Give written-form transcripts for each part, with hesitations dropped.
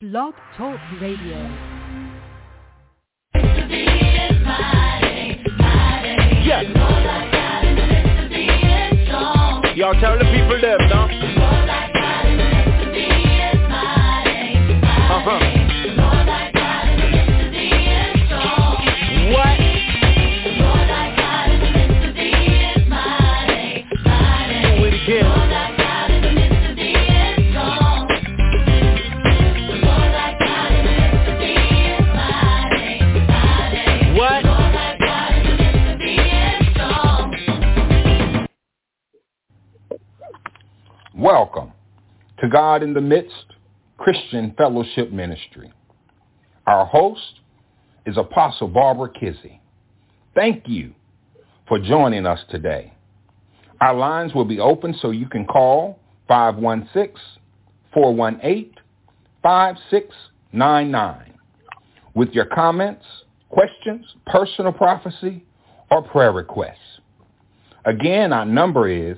Blog Talk Radio. Yes. Y'all tell the people them, no? What? Do it again. Welcome to God in the Midst Christian Fellowship Ministry. Our host is Apostle Barbara Kizzie. Thank you for joining us today. Our lines will be open so you can call 516-418-5699 with your comments, questions, personal prophecy, or prayer requests. Again, our number is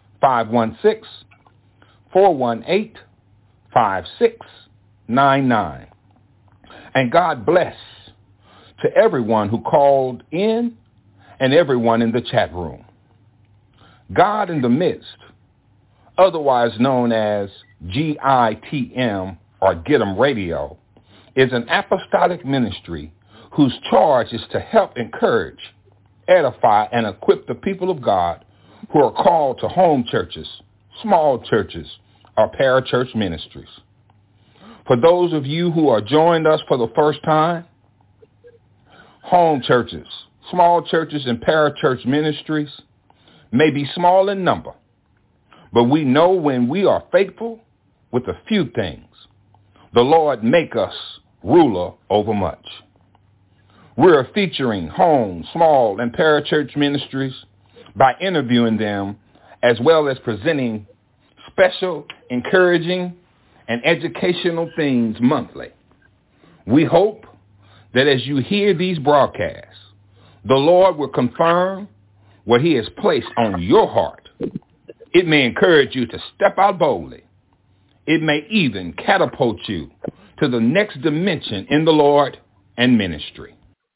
516-418-5699. And God bless to everyone who called in and everyone in the chat room. God in the Midst, otherwise known as GITM or Get 'em Radio, is an apostolic ministry whose charge is to help encourage, edify, and equip the people of God who are called to home churches, small churches, or parachurch ministries. For those of you who are joining us for the first time, home churches, small churches, and parachurch ministries may be small in number, but we know when we are faithful with a few things, the Lord make us ruler over much. We're featuring home, small, and parachurch ministries by interviewing them as well as presenting special, encouraging, and educational things monthly. We hope that as you hear these broadcasts, the Lord will confirm what he has placed on your heart. It may encourage you to step out boldly. It may even catapult you to the next dimension in the Lord and ministry.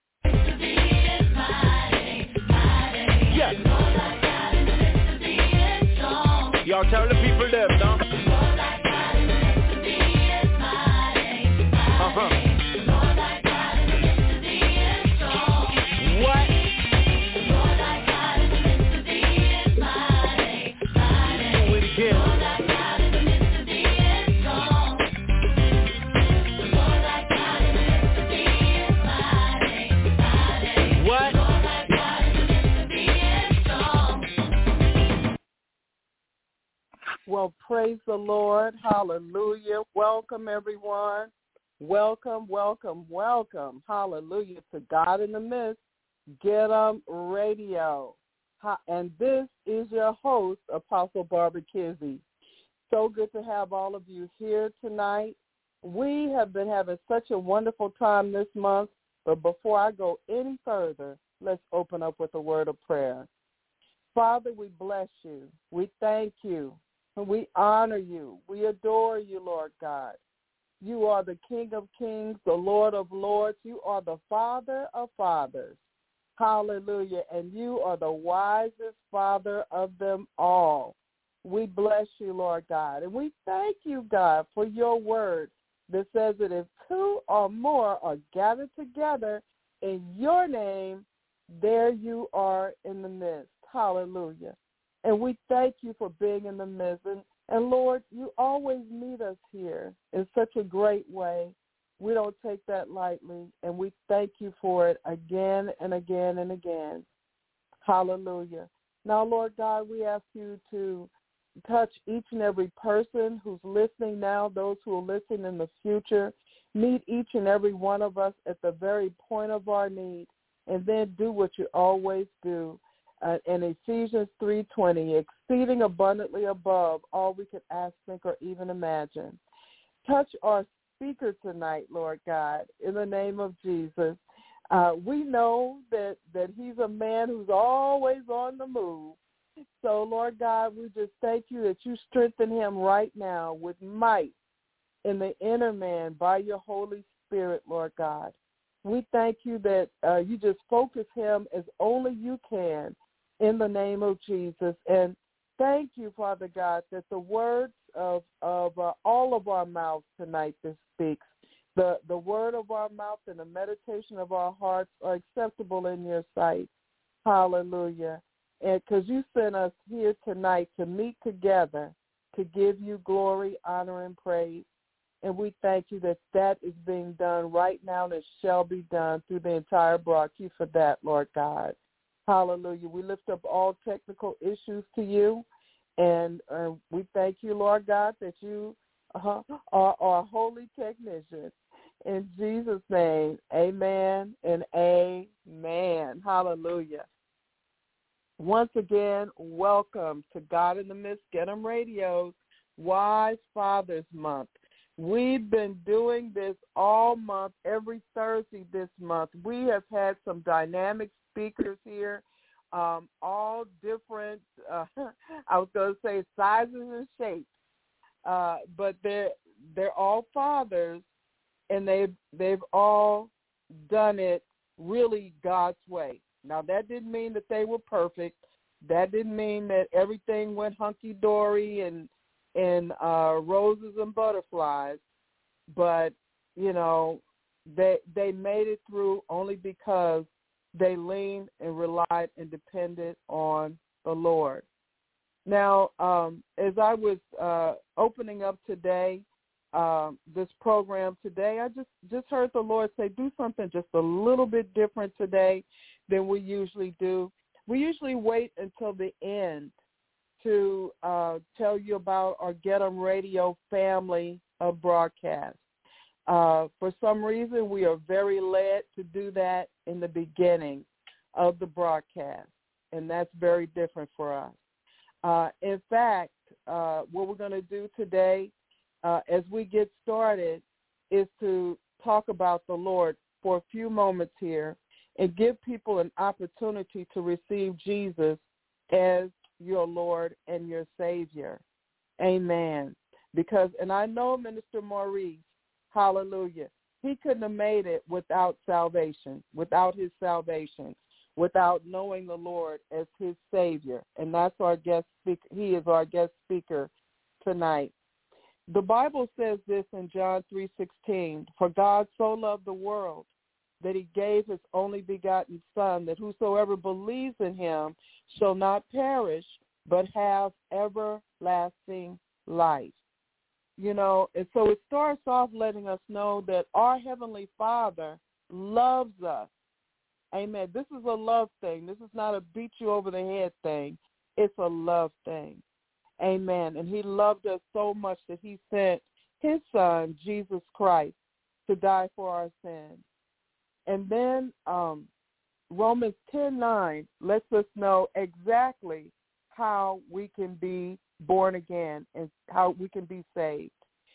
Yes. Y'all tell the people them, no? What? Do it again. What? Well, praise the Lord. Hallelujah. Welcome, everyone. Welcome, welcome, welcome. Hallelujah to God in the Midst, Get 'em Radio. And this is your host, Apostle Barbara Kizzie. So good to have all of you here tonight. We have been having such a wonderful time this month, but before I go any further, let's open up with a word of prayer. Father, we bless you. We thank you. We honor you. We adore you, Lord God. You are the King of kings, the Lord of lords. You are the Father of fathers. Hallelujah. And you are the wisest Father of them all. We bless you, Lord God. And we thank you, God, for your word that says that if two or more are gathered together in your name, there you are in the midst. Hallelujah. And we thank you for being in the midst. And Lord, you always meet us here in such a great way. We don't take that lightly, and we thank you for it again and again and again. Hallelujah. Now, Lord God, we ask you to touch each and every person who's listening now, those who will listen in the future. Meet each and every one of us at the very point of our need, and then do what you always do. In Ephesians 3:20, exceeding abundantly above all we could ask, think, or even imagine. Touch our speaker tonight, Lord God, in the name of Jesus. We know that he's a man who's always on the move. So, Lord God, we just thank you that you strengthen him right now with might in the inner man by your Holy Spirit, Lord God. We thank you that you just focus him as only you can in the name of Jesus. And thank you, Father God, that the words of all of our mouths tonight that speaks, the word of our mouth and the meditation of our hearts are acceptable in your sight. Hallelujah. And because you sent us here tonight to meet together to give you glory, honor, and praise. And we thank you that that is being done right now and it shall be done through the entire broadcast for that, Lord God. Hallelujah. We lift up all technical issues to you. And we thank you, Lord God, that you are our holy technician. In Jesus' name, amen and amen. Hallelujah. Once again, welcome to God in the Midst, Get 'em Radio's Wise Fathers Month. We've been doing this all month, every Thursday this month. We have had some dynamic speakers here, all different, I was going to say sizes and shapes, but they're all fathers, and they've all done it really God's way. Now, that didn't mean that they were perfect. That didn't mean that everything went hunky-dory and roses and butterflies. But, you know, they made it through only because they leaned and relied and depended on the Lord. Now, as I was opening up today, this program today, I just heard the Lord say, do something just a little bit different today than we usually do. We usually wait until the end to tell you about our Get 'em Radio family of broadcasts. For some reason, we are very led to do that in the beginning of the broadcast, and that's very different for us. In fact, what we're going to do today as we get started is to talk about the Lord for a few moments here and give people an opportunity to receive Jesus as your Lord and your Savior. Amen. Because, and I know Minister Maurice, hallelujah, he couldn't have made it without salvation, without his salvation, without knowing the Lord as his Savior. And that's our guest speaker. He is our guest speaker tonight. The Bible says this in John 3:16, for God so loved the world that he gave his only begotten Son, that whosoever believes in him shall not perish, but have everlasting life. You know, and so it starts off letting us know that our Heavenly Father loves us. Amen. This is a love thing. This is not a beat you over the head thing. It's a love thing. Amen. And he loved us so much that he sent his Son, Jesus Christ, to die for our sins. And then Romans 10:9 lets us know exactly how we can be born again and how we can be saved.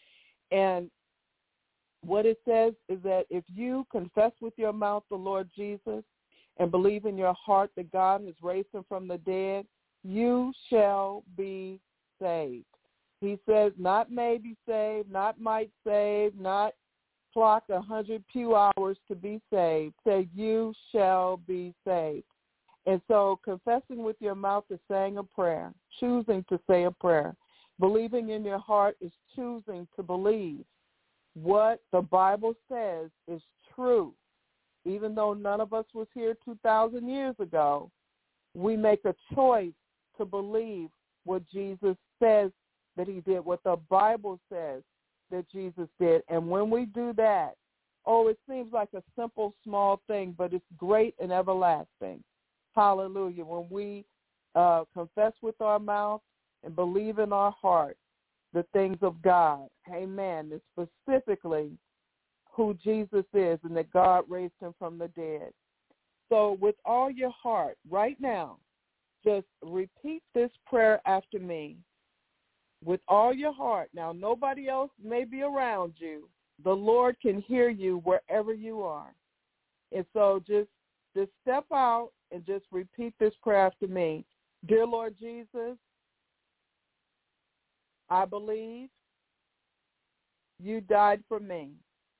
And what it says is that if you confess with your mouth the Lord Jesus and believe in your heart that God has raised him from the dead, you shall be saved. He says not may be saved, not might save, not clock 100 pew hours to be saved. Say you shall be saved. And so confessing with your mouth is saying a prayer, choosing to say a prayer. Believing in your heart is choosing to believe what the Bible says is true. Even though none of us was here 2,000 years ago, we make a choice to believe what Jesus says that he did, what the Bible says that Jesus did. And when we do that, it seems like a simple, small thing, but it's great and everlasting. Hallelujah. When we confess with our mouth and believe in our heart the things of God, amen, and specifically who Jesus is and that God raised him from the dead. So with all your heart, right now, just repeat this prayer after me. With all your heart. Now, nobody else may be around you. The Lord can hear you wherever you are. And so just step out and just repeat this prayer after me. Dear Lord Jesus, I believe you died for me,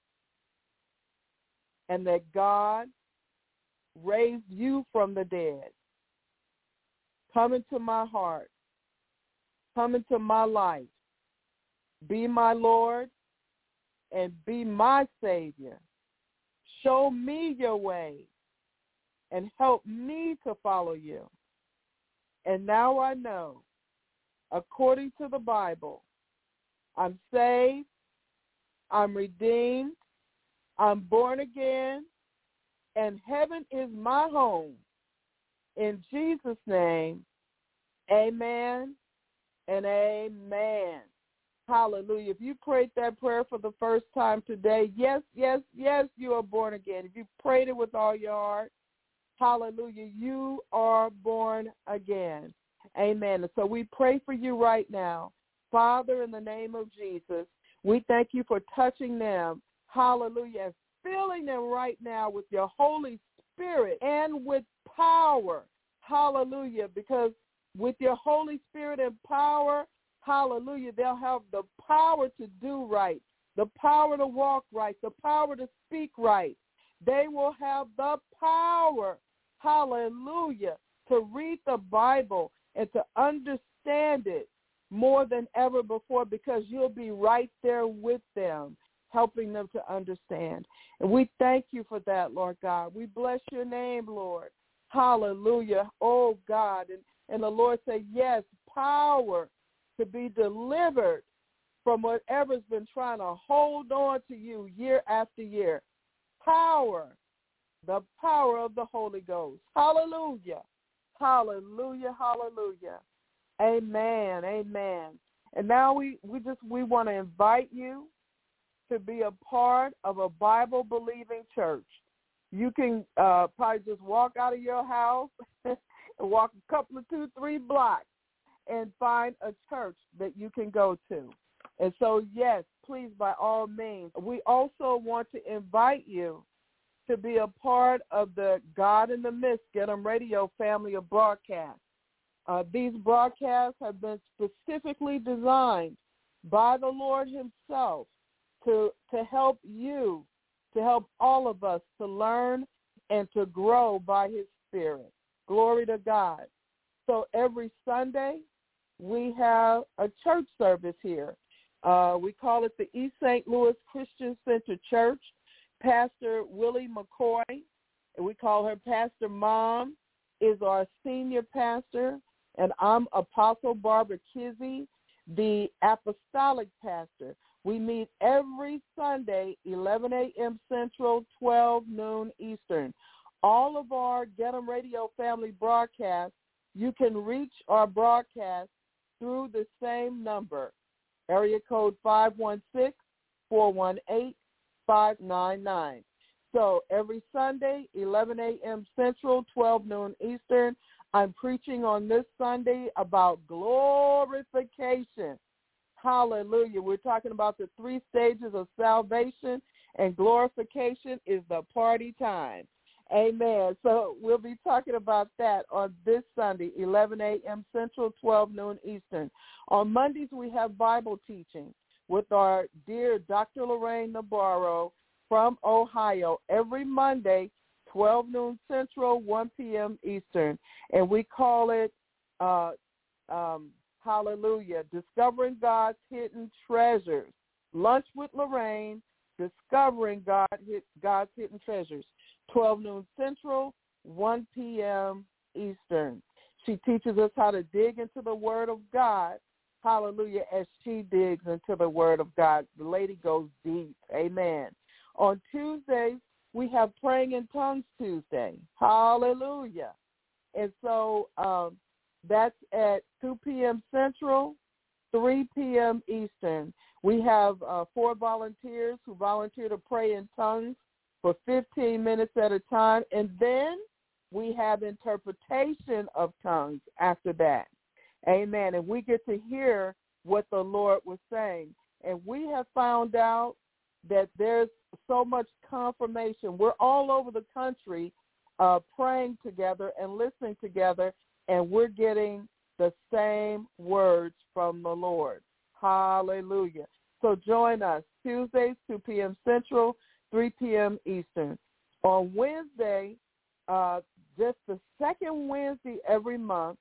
and that God raised you from the dead. Come into my heart. Come into my life. Be my Lord and be my Savior. Show me your way and help me to follow you. And now I know, according to the Bible, I'm saved, I'm redeemed, I'm born again, and heaven is my home. In Jesus' name, amen and amen. Hallelujah. If you prayed that prayer for the first time today, yes, yes, yes, you are born again. If you prayed it with all your heart, hallelujah, you are born again. Amen. And so we pray for you right now. Father, in the name of Jesus, we thank you for touching them, hallelujah, and filling them right now with your Holy Spirit and with power, hallelujah, because with your Holy Spirit and power, hallelujah, they'll have the power to do right, the power to walk right, the power to speak right. They will have the power, hallelujah, to read the Bible and to understand it more than ever before, because you'll be right there with them, helping them to understand. And we thank you for that, Lord God. We bless your name, Lord. Hallelujah. Oh, God. And the Lord said, yes, power to be delivered from whatever's been trying to hold on to you year after year. Power, the power of the Holy Ghost. Hallelujah. Hallelujah. Hallelujah. Amen. Amen. And now we want to invite you to be a part of a Bible-believing church. You can probably just walk out of your house and walk a couple of 2-3 blocks and find a church that you can go to. And so, yes, please, by all means. We also want to invite you to be a part of the God in the Midst, Get 'em Radio family of broadcasts. These broadcasts have been specifically designed by the Lord himself to help you, to help all of us to learn and to grow by his Spirit. Glory to God. So every Sunday, we have a church service here. We call it the East St. Louis Christian Center Church. Pastor Willie McCoy, and we call her Pastor Mom, is our senior pastor, and I'm Apostle Barbara Kizzy, the apostolic pastor. We meet every Sunday, 11 a.m. Central, 12 noon Eastern. All of our Get 'em Radio family broadcasts, you can reach our broadcast through the same number, area code 516-418-599. So every Sunday, 11 a.m. Central, 12 noon Eastern, I'm preaching on this Sunday about glorification. Hallelujah. We're talking about the 3 stages of salvation, and glorification is the party time. Amen. So we'll be talking about that on this Sunday, 11 a.m. Central, 12 noon Eastern. On Mondays, we have Bible teaching with our dear Dr. Lorraine Navarro from Ohio every Monday, 12 noon Central, 1 p.m. Eastern. And we call it, hallelujah, Discovering God's Hidden Treasures. Lunch with Lorraine, Discovering God's Hidden Treasures. 12 noon Central, 1 p.m. Eastern. She teaches us how to dig into the Word of God, hallelujah, as she digs into the Word of God. The lady goes deep, amen. On Tuesdays, we have Praying in Tongues Tuesday, hallelujah. And so that's at 2 p.m. Central, 3 p.m. Eastern. We have 4 volunteers who volunteer to pray in tongues for 15 minutes at a time, and then we have interpretation of tongues after that. Amen. And we get to hear what the Lord was saying. And we have found out that there's so much confirmation. We're all over the country praying together and listening together, and we're getting the same words from the Lord. Hallelujah. So join us Tuesdays, 2 p.m. Central, 3 p.m. Eastern. On Wednesday, just the second Wednesday every month,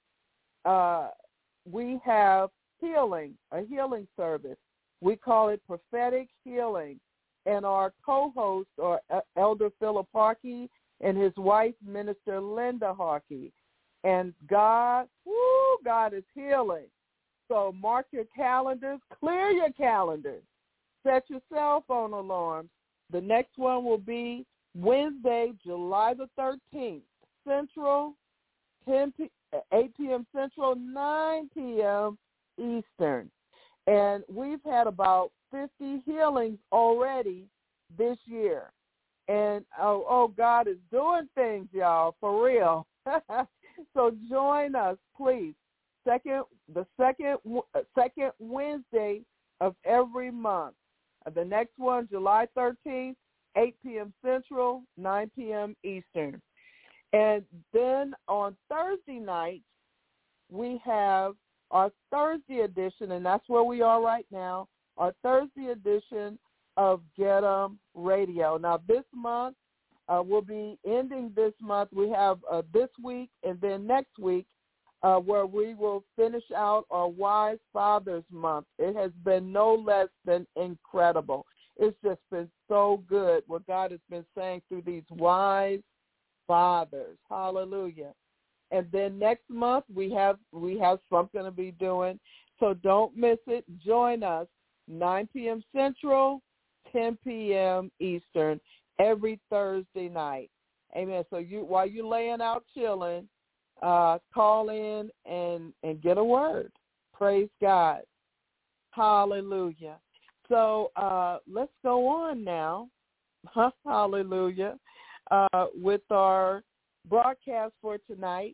we have a healing service. We call it Prophetic Healing. And our co-hosts are Elder Philip Harkey and his wife, Minister Linda Harkey. And God is healing. So mark your calendars, clear your calendars, set your cell phone alarms. The next one will be Wednesday, July the 13th, Central, 8 p.m. Central, 9 p.m. Eastern. And we've had about 50 healings already this year. And, God is doing things, y'all, for real. So join us, please. The second Wednesday of every month. The next one, July 13th, 8 p.m. Central, 9 p.m. Eastern. And then on Thursday nights, we have our Thursday edition, and that's where we are right now, our Thursday edition of Get 'Em Radio. Now, this month, we'll be ending this month. We have this week and then next week where we will finish out our Wise Fathers Month. It has been no less than incredible. It's just been so good what God has been saying through these wise fathers. Hallelujah. And then next month we have something to be doing. So don't miss it. Join us 9 p.m. Central, 10 p.m. Eastern every Thursday night. Amen. So while you're laying out chilling, call in and get a word. Praise God. Hallelujah. So let's go on now. Hallelujah. With our broadcast for tonight.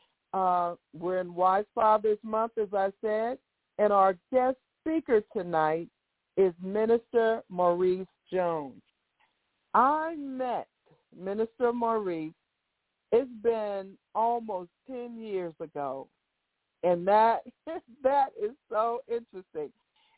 We're in Wise Fathers Month, as I said, and our guest speaker tonight is Minister Maurice Jones. I met Minister Maurice, it's been almost 10 years ago, and that is so interesting.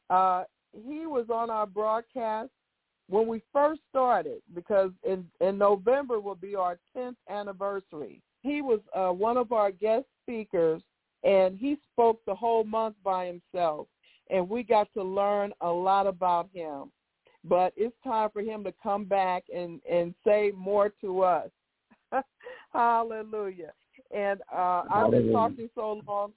He was on our broadcast when we first started, because in November will be our 10th anniversary. He was one of our guest speakers, and he spoke the whole month by himself, and we got to learn a lot about him. But it's time for him to come back and say more to us. Hallelujah. And I've been talking so long,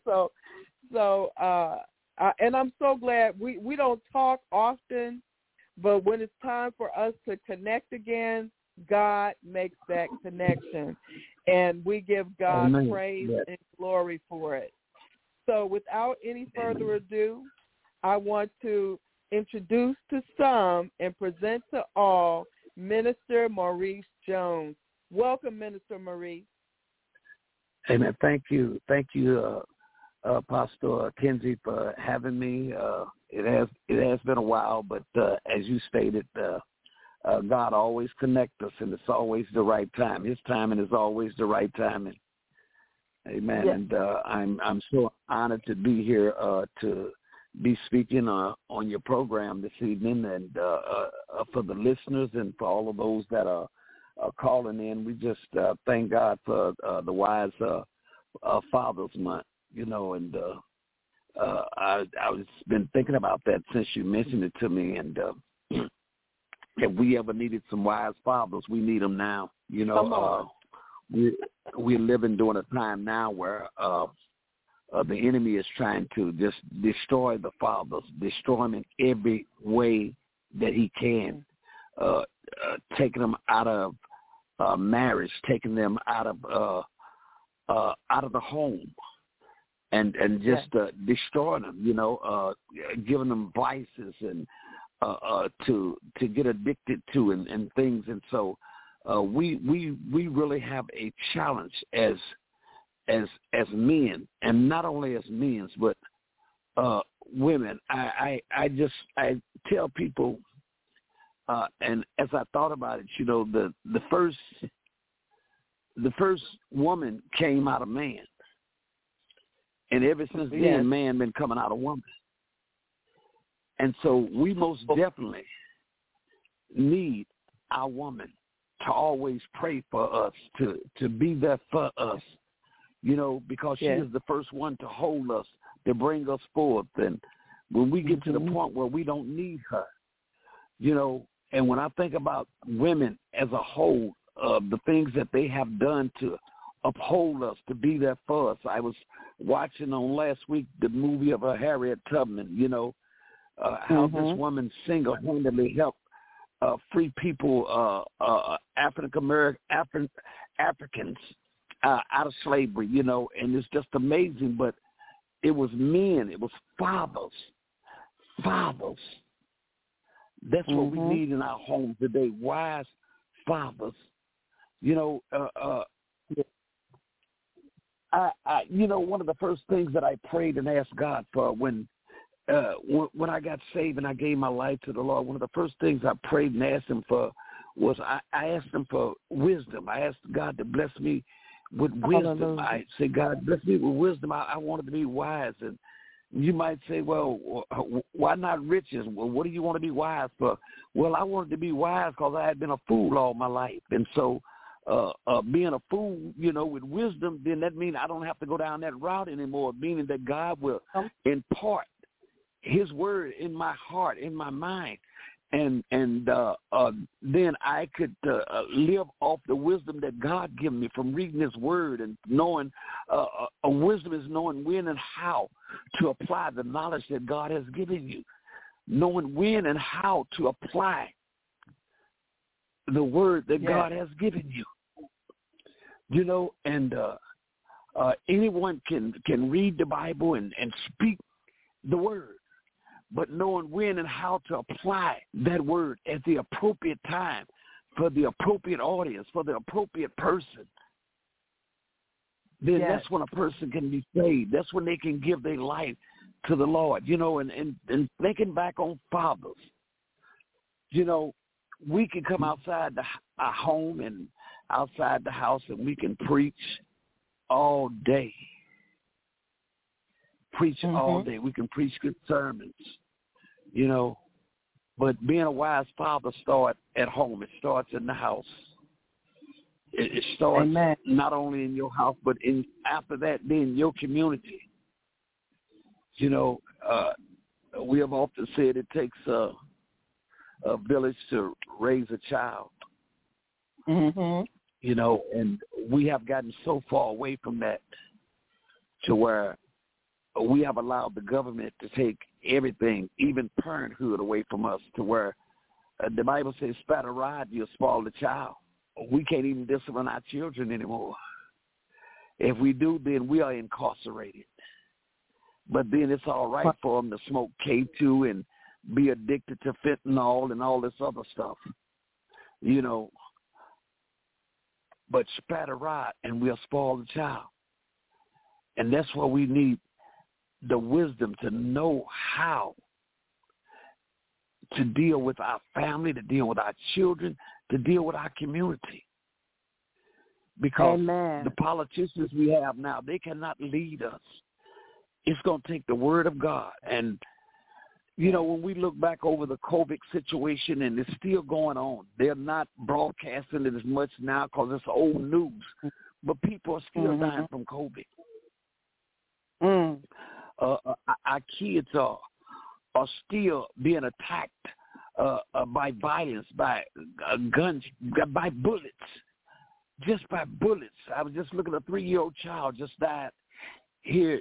and I'm so glad we don't talk often, but when it's time for us to connect again, God makes that connection, and we give God praise and glory for it. So without any further ado, I want to introduce to some and present to all Minister Maurice Jones. Welcome, Minister Maurice. Amen. Thank you, Pastor Kenzie, for having me. It has been a while, but as you stated, God always connects us, and it's always the right time. His timing is always the right timing. Amen. Yes. And I'm so honored to be here to be speaking on your program this evening, and for the listeners and for all of those that are calling in. We just thank God for the Wise Fathers Month, and I've been thinking about that since you mentioned it to me, and if we ever needed some wise fathers, we need them now. We're living during a time now where the enemy is trying to just destroy the fathers, destroy them in every way that he can, taking them out of marriage, taking them out of the home, and just destroying them, giving them vices and to get addicted to and things. And so we really have a challenge as men, and not only as men, but women. I tell people, and as I thought about it, the first woman came out of man, and ever since then, man been coming out of woman. And so we most definitely need our woman to always pray for us, to be there for us, because she is the first one to hold us, to bring us forth. And when we get to the point where we don't need her, and when I think about women as a whole, the things that they have done to uphold us, to be there for us. I was watching on last week the movie of Harriet Tubman, how this woman single-handedly helped free people, Africans out of slavery, and it's just amazing. But it was men, it was fathers. That's what we need in our homes today, wise fathers. One of the first things that I prayed and asked God for when I got saved and I gave my life to the Lord, one of the first things I prayed and asked him for was I asked him for wisdom. I asked God to bless me with wisdom. Hallelujah. I said, God, bless me with wisdom. I wanted to be wise. And you might say, well, why not riches? Well, what do you want to be wise for? Well, I wanted to be wise because I had been a fool all my life. And so being a fool, with wisdom, then that means I don't have to go down that route anymore, meaning that God will impart his word in my heart, in my mind. And then I could live off the wisdom that God given me from reading his word and knowing wisdom is knowing when and how to apply the knowledge that God has given you, knowing when and how to apply the word that God has given you. And anyone can read the Bible and speak the word, but knowing when and how to apply that word at the appropriate time for the appropriate audience, for the appropriate person, then that's when a person can be saved. That's when they can give their life to the Lord, and thinking back on fathers, we can come outside our home and outside the house and we can preach all day. All day. We can preach good sermons, but being a wise father starts at home. It starts in the house. It starts not only in your house, but after that, then your community. We have often said it takes a village to raise a child. And we have gotten so far away from that to where we have allowed the government to take everything, even parenthood, away from us, to where the Bible says, spat a rod, you'll spoil the child. We can't even discipline our children anymore. If we do, then we are incarcerated. But then it's all right for them to smoke K2 and be addicted to fentanyl and all this other stuff, But spat a rod and we'll spoil the child. And that's why we need the wisdom to know how to deal with our family, to deal with our children, to deal with our community. Because the politicians we have now, they cannot lead us. It's going to take the word of God. And, when we look back over the COVID situation, and it's still going on, they're not broadcasting it as much now because it's old news. But people are still dying from COVID. Our kids are still being attacked by violence, by guns, by bullets, just by bullets. I was just looking at a 3-year-old child just died here.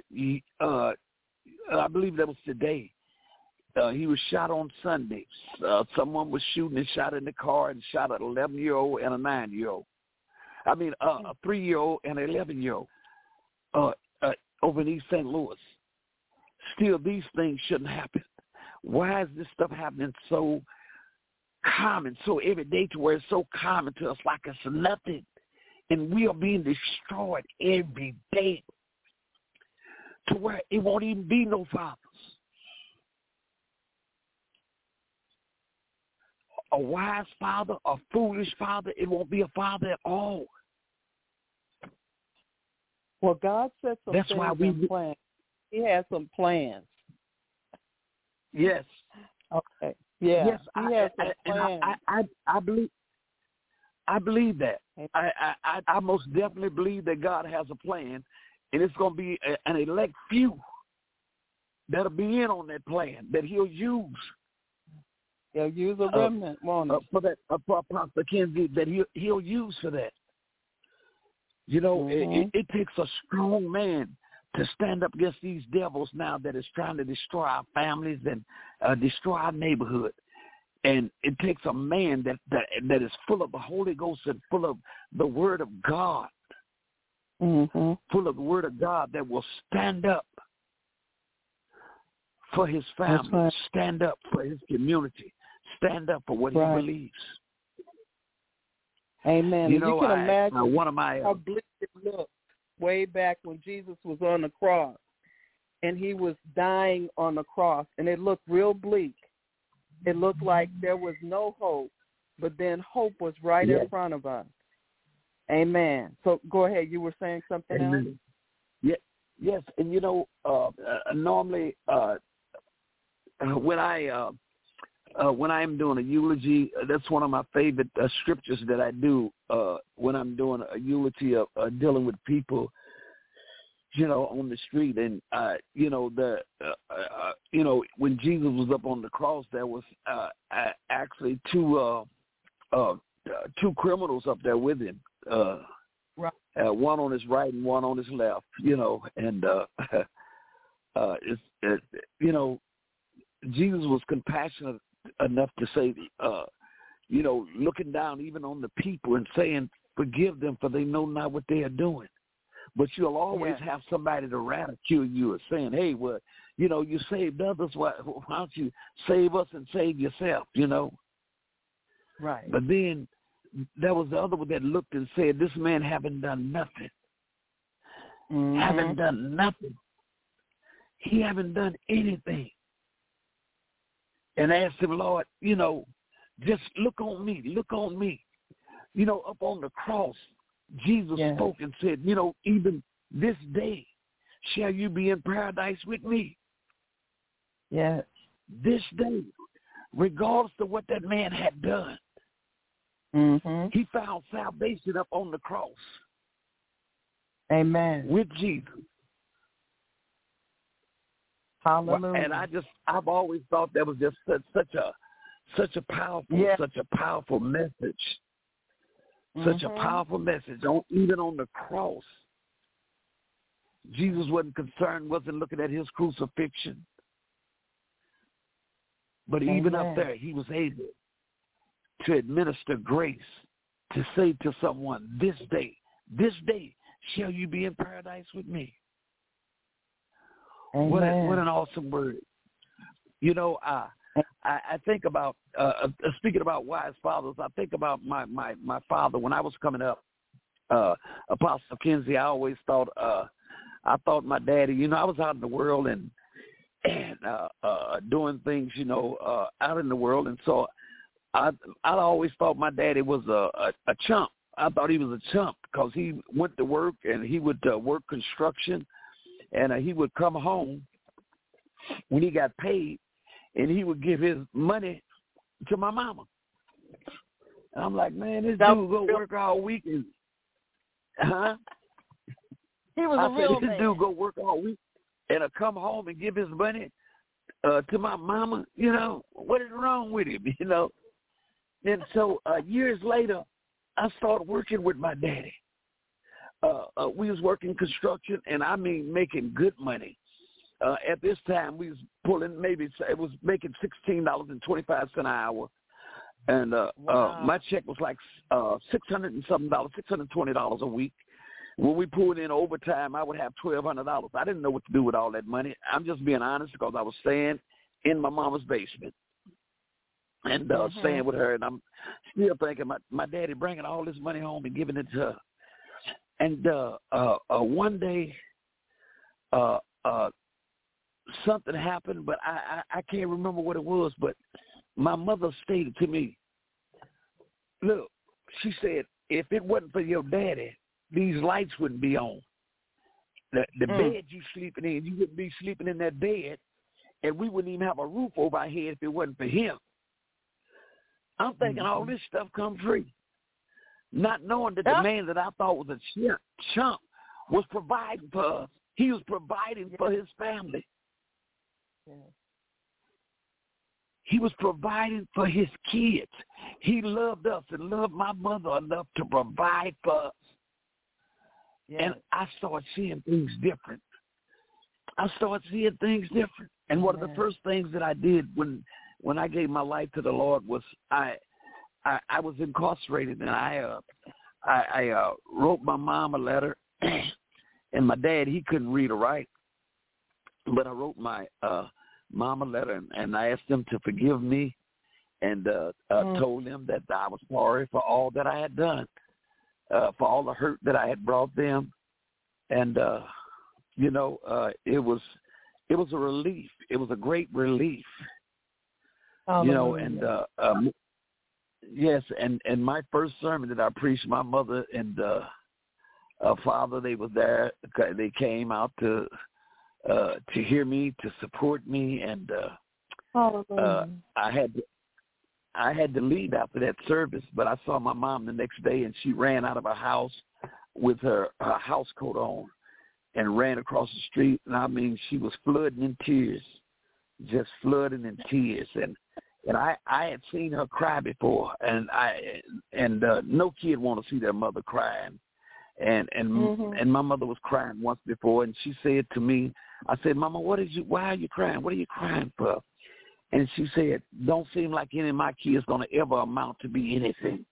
I believe that was today. He was shot on Sunday. Someone was shooting and shot in the car and shot an 11-year-old and a 9-year-old. I mean, a 3-year-old and an 11-year-old over in East St. Louis. Still, these things shouldn't happen. Why is this stuff happening so common, so every day, to where it's so common to us like it's nothing? And we are being destroyed every day to where it won't even be no fathers. A wise father, a foolish father, it won't be a father at all. Well, God set some things in plan. He has some plans. Yes. Okay. Yeah. Yes, He has a plan. I believe that. I most definitely believe that God has a plan, and it's going to be an elect few that'll be in on that plan that He'll use. He'll use a remnant, won't he? For that, for Apostle Kenzie, that he'll use for that. You know, it takes a strong man to stand up against these devils now that is trying to destroy our families and destroy our neighborhood. And it takes a man that is full of the Holy Ghost and full of the Word of God, full of the Word of God, that will stand up for his family, stand up for his community, stand up for what he believes. Amen. You know, you can imagine one of my how bleak it looked way back when Jesus was on the cross and he was dying on the cross, and it looked real bleak. It looked like there was no hope, but then hope was right in front of us. Amen. So go ahead. You were saying something else? Yes. And, you know, normally when I am doing a eulogy, that's one of my favorite scriptures that I do when I'm doing a eulogy of dealing with people, you know, on the street. And, you know, when Jesus was up on the cross, there was actually two criminals up there with him, one on his right and one on his left, you know, and, you know, Jesus was compassionate enough to say, you know, looking down even on the people and saying, forgive them, for they know not what they are doing. But you'll always have somebody to ridicule you or saying, hey, well, you know, you saved others. Why don't you save us and save yourself, you know? Right. But then there was the other one that looked and said, this man haven't done nothing. Haven't done nothing. He haven't done anything. And asked him, Lord, you know, just look on me. You know, up on the cross, Jesus spoke and said, you know, even this day shall you be in paradise with me. Yes. This day, regardless of what that man had done, he found salvation up on the cross. Amen. With Jesus. Hallelujah. And I've always thought that was just such a powerful message. Such a powerful message. Even on the cross, Jesus wasn't looking at his crucifixion. But even up there, he was able to administer grace, to say to someone, this day shall you be in paradise with me. What an awesome word. You know, I think about, speaking about wise fathers, I think about my father when I was coming up, Apostle Kenzie. I always thought, I thought my daddy, you know, I was out in the world and doing things, you know, out in the world. And so I always thought my daddy was a chump. I thought he was a chump because he went to work and he would work construction. And he would come home when he got paid, and he would give his money to my mama. And I'm like, man, this dude go work all week. And, He was a real man. This dude go work all week and come home and give his money to my mama. You know, what is wrong with him, you know? And so years later, I started working with my daddy. We was working construction, and I mean making good money. At this time, we was pulling it was making $16.25 an hour, and my check was like $620 a week. When we pulled in overtime, I would have $1,200. I didn't know what to do with all that money. I'm just being honest because I was staying in my mama's basement and staying with her, and I'm still thinking my daddy bringing all this money home and giving it to her. And one day, something happened, but I can't remember what it was. But my mother stated to me, look, she said, if it wasn't for your daddy, these lights wouldn't be on. The bed you sleeping in, you wouldn't be sleeping in that bed, and we wouldn't even have a roof over our head if it wasn't for him. I'm thinking all this stuff come free, not knowing that the man that I thought was a chump was providing for us. He was providing for his family. Yeah. He was providing for his kids. He loved us and loved my mother enough to provide for us. Yes. And I started seeing things different. And one of the first things that I did when I gave my life to the Lord was I was incarcerated, and I wrote my mom a letter, and my dad, he couldn't read or write, but I wrote my mom a letter, and I asked them to forgive me, and told them that I was sorry for all that I had done, for all the hurt that I had brought them, and it was a relief. It was a great relief. Hallelujah. Yes, and my first sermon that I preached, my mother and father, they were there. They came out to hear me, to support me, and I had to leave after that service, but I saw my mom the next day, and she ran out of her house with her house coat on and ran across the street, and I mean, she was flooding in tears, just flooding in tears, and I had seen her cry before, and no kid want to see their mother crying, and my mother was crying once before, and she said to me, I said, Mama, why are you crying? What are you crying for? And she said, don't seem like any of my kids going to ever amount to be anything.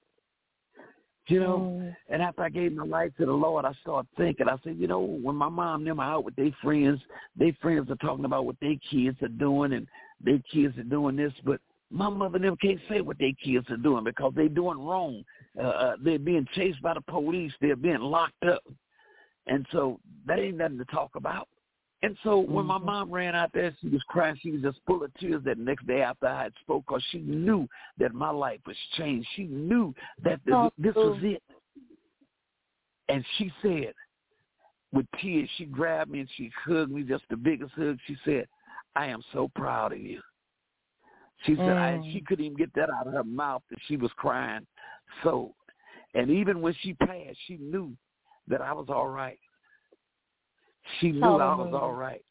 And after I gave my life to the Lord, I started thinking, I said, when my mom and them are out with their friends are talking about what their kids are doing, and their kids are doing this, but my mother and them can't say what their kids are doing because they're doing wrong. They're being chased by the police. They're being locked up. And so that ain't nothing to talk about. And so when my mom ran out there, she was crying. She was just full of tears that next day after I had spoke, because she knew that my life was changed. She knew that this was it. And she said, with tears, she grabbed me and she hugged me, just the biggest hug. She said, I am so proud of you. She said, she couldn't even get that out of her mouth that she was crying. So, and even when she passed, she knew that I was all right. She knew I was all right.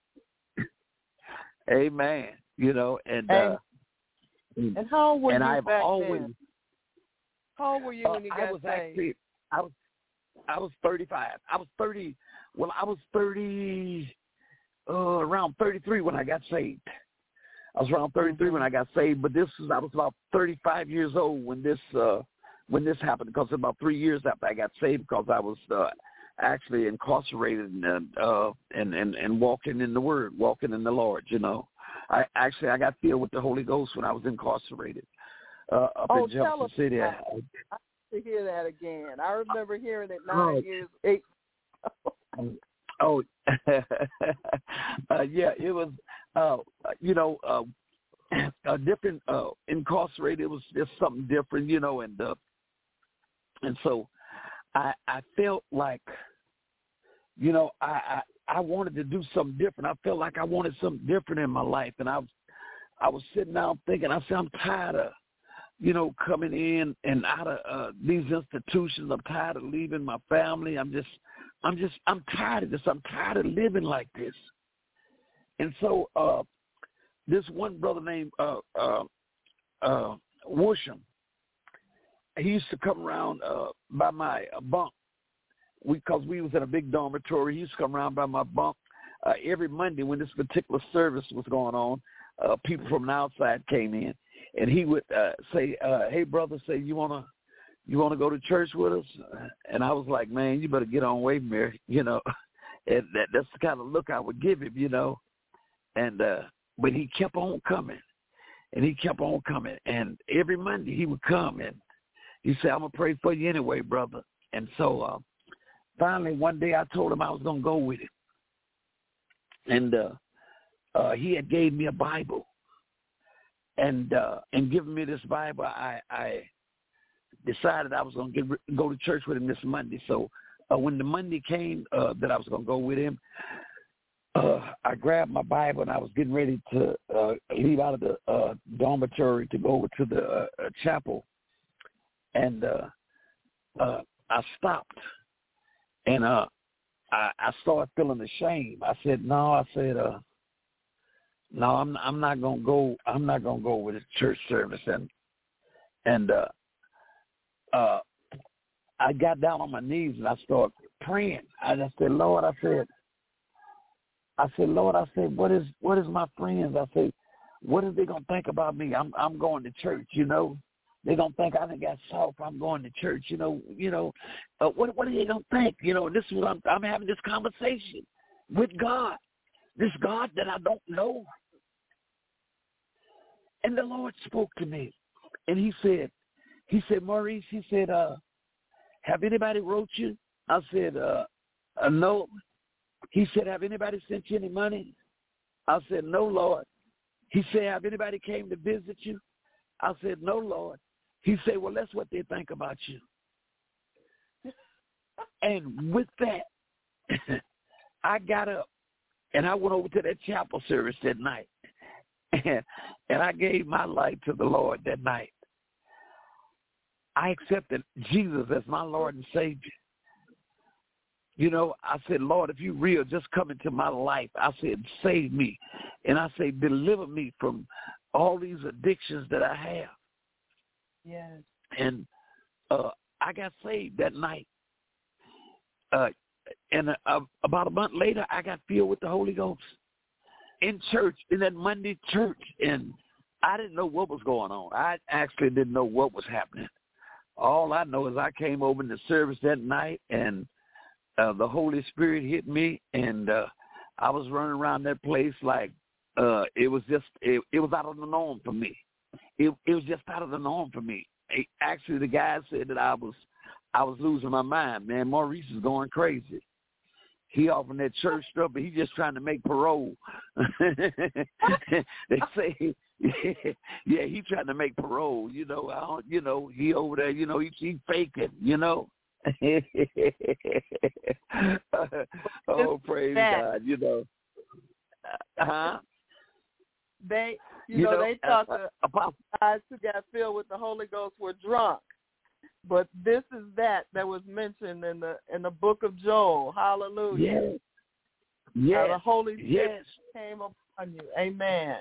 Amen. And how old were you back then? How old were you when you got saved? I was 35. I was 30. Well, I was 30, around 33 when I got saved. I was around 33 when I got saved, but I was about 35 years old when this happened, because about 3 years after I got saved, because I was actually incarcerated and walking in the Word, walking in the Lord. I got filled with the Holy Ghost when I was incarcerated up in Jefferson City. I to hear that again. I remember hearing it 9 years, 8. Yeah, it was, a different, incarcerated. It was just something different, and so I felt like, I wanted to do something different. I felt like I wanted something different in my life, and I was sitting down thinking, I said, I'm tired of, coming in and out of these institutions. I'm tired of leaving my family. I'm tired of this. I'm tired of living like this. And so this one brother named Worsham, he used to come around by my bunk, because we was in a big dormitory. He used to come around by my bunk every Monday when this particular service was going on. People from the outside came in, and he would say, "Hey, brother, say you wanna go to church with us?" And I was like, "Man, you better get on away from here," And that's the kind of look I would give him, And but he kept on coming, and every Monday he would come, and he said, "I'm gonna pray for you anyway, brother." And so finally one day I told him I was gonna go with him, and he had gave me a Bible, and giving me this Bible, I decided I was going to go to church with him this Monday. So when the Monday came that I was going to go with him, I grabbed my Bible and I was getting ready to leave out of the dormitory to go over to the chapel, and I stopped, and I started feeling ashamed. I said, no, I'm not gonna go. I'm not gonna go with the church service, and I got down on my knees and I started praying. I just said, Lord, I said, Lord, what is my friends? I said, what are they gonna think about me? I'm going to church, you know. They're gonna think I done got soft. I'm going to church, you know. What are they gonna think? You know, this is what I'm having this conversation with God, this God that I don't know. And the Lord spoke to me, and He said, Maurice, He said, have anybody wrote you? I said, no. He said, have anybody sent you any money? I said, no, Lord. He said, have anybody came to visit you? I said, no, Lord. He said, well, that's what they think about you. And with that, I got up and I went over to that chapel service that night. And I gave my life to the Lord that night. I accepted Jesus as my Lord and Savior. You know, I said, Lord, if you're real, just come into my life. I said, save me. And I said, deliver me from all these addictions that I have. Yes. And I got saved that night. And about a month later, I got filled with the Holy Ghost in church, in that Monday church. And I didn't know what was going on. I actually didn't know what was happening. All I know is I came over in the service that night, and the Holy Spirit hit me, and I was running around that place like it was out of the norm for me. It was just out of the norm for me. Actually, the guy said that I was losing my mind. Man, Maurice is going crazy. He offering that church stuff, but he's just trying to make parole. They say, yeah, he's trying to make parole. You know, he over there. You know, he faking. You know. Oh, praise God! You know, They thought the guys who got filled with the Holy Ghost were drunk, but this is that was mentioned in the book of Joel. Hallelujah! Yes, the Holy Spirit came upon you. Amen.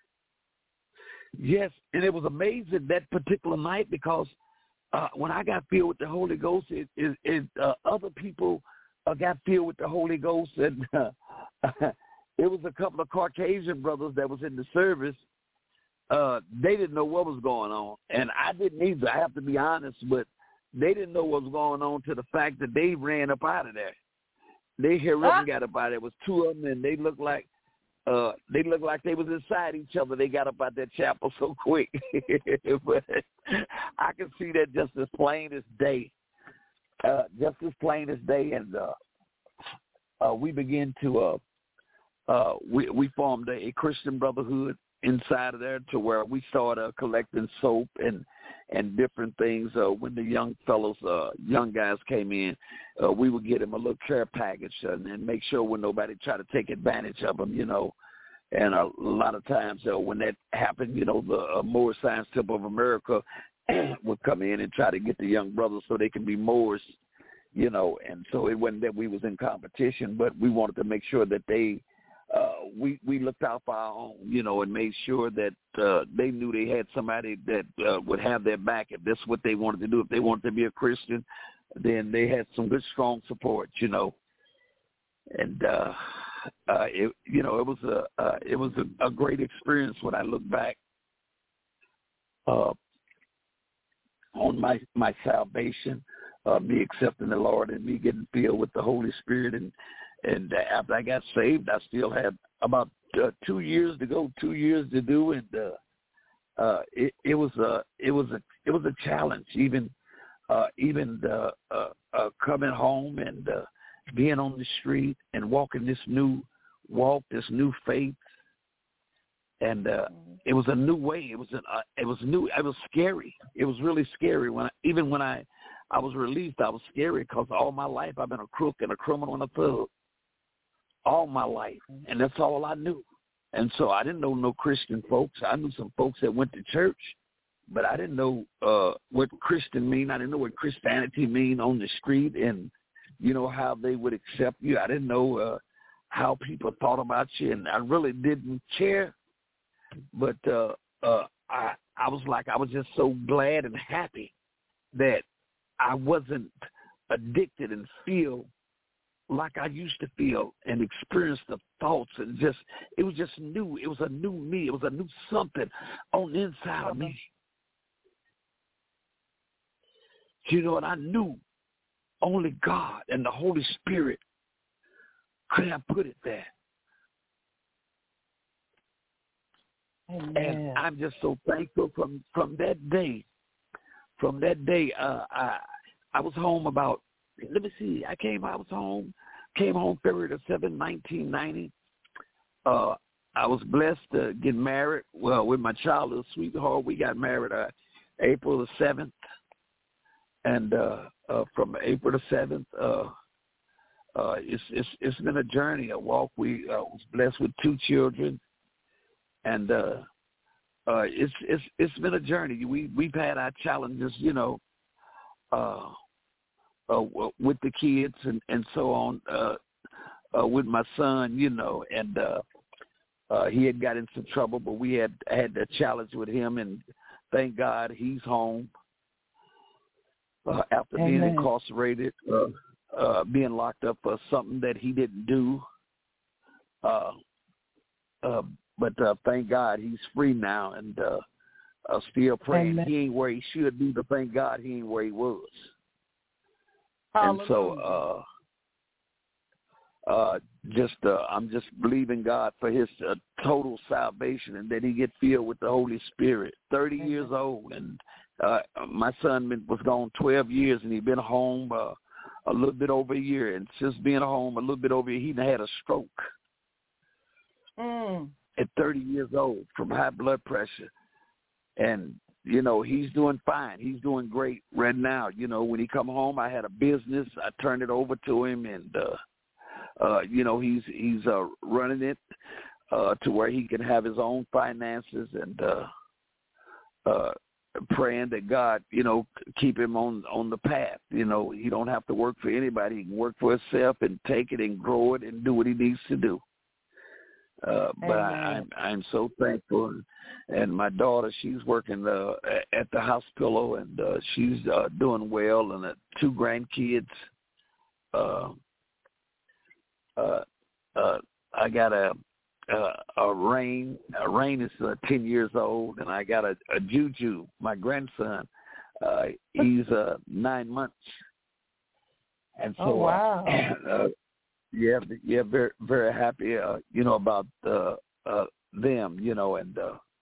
Yes, and it was amazing that particular night because when I got filled with the Holy Ghost, other people got filled with the Holy Ghost, and it was a couple of Caucasian brothers that was in the service. They didn't know what was going on, and I didn't either. I have to be honest, but they didn't know what was going on to the fact that they ran up out of there. They got up out of there. It was two of them, and they looked like they was inside each other. They got up out that chapel so quick. But I can see that just as plain as day. And we began to we formed a Christian brotherhood inside of there to where we started collecting soap and different things. When the young fellows, young guys came in, we would get them a little care package and make sure when nobody try to take advantage of them, you know. And a lot of times when that happened, you know, the Moore Science Temple of America would come in and try to get the young brothers so they can be Moors, you know. And so it wasn't that we was in competition, but we wanted to make sure that they we looked out for our own, you know, and made sure that they knew they had somebody that would have their back if that's what they wanted to do. If they wanted to be a Christian, then they had some good, strong support, you know. And it was a great experience when I look back on my salvation, me accepting the Lord and me getting filled with the Holy Spirit. And after I got saved, I still had about 2 years to go, 2 years to do, and it was a challenge, even coming home and being on the street and walking this new faith, and it was a new way. It was new. It was scary. It was really scary when I was released. I was scary because all my life I've been a crook and a criminal and a thug. all my life, and that's all I knew. And so I didn't know no Christian folks. I knew some folks that went to church, but I didn't know what Christian mean. I didn't know what Christianity mean on the street, and you know how they would accept you. I didn't know how people thought about you, and I really didn't care. But I was just so glad and happy that I wasn't addicted and feel like I used to feel and experience the thoughts, and it was just new. It was a new me. It was a new something on the inside of me. You know, and I knew only God and the Holy Spirit could have put it there. Amen. And I'm just so thankful from that day. From that day, I was home about, let me see, came home February the 7th, 1990. I was blessed to get married. Well, with my childhood sweetheart, we got married April the 7th. And from April the 7th, it's been a journey, a walk. We was blessed with 2 children, and it's been a journey. We've had our challenges, you know, with the kids and so on, with my son, you know, and he had got in some trouble, but we had a challenge with him, and thank God he's home after being incarcerated, being locked up for something that he didn't do. But thank God he's free now, and still praying. Amen. He ain't where he should be, but thank God he ain't where he was. Hallelujah. And so I'm just believing God for his total salvation, and that he get filled with the Holy Spirit. 30 years old, and my son was gone 12 years, and he'd been home a little bit over a year. And since being home a little bit over a year, he had a stroke at 30 years old from high blood pressure. And, you know, he's doing fine. He's doing great right now. You know, when he come home, I had a business. I turned it over to him, and, you know, he's running it to where he can have his own finances, and praying that God, you know, keep him on the path. You know, he don't have to work for anybody. He can work for himself and take it and grow it and do what he needs to do. But I'm so thankful. And my daughter, she's working at the hospital, and she's doing well, and 2 grandkids. I got a Rain. Rain is 10 years old, and I got a Juju, my grandson. He's 9 months. And so, wow. Yeah, very, very happy, you know, about them, you know, and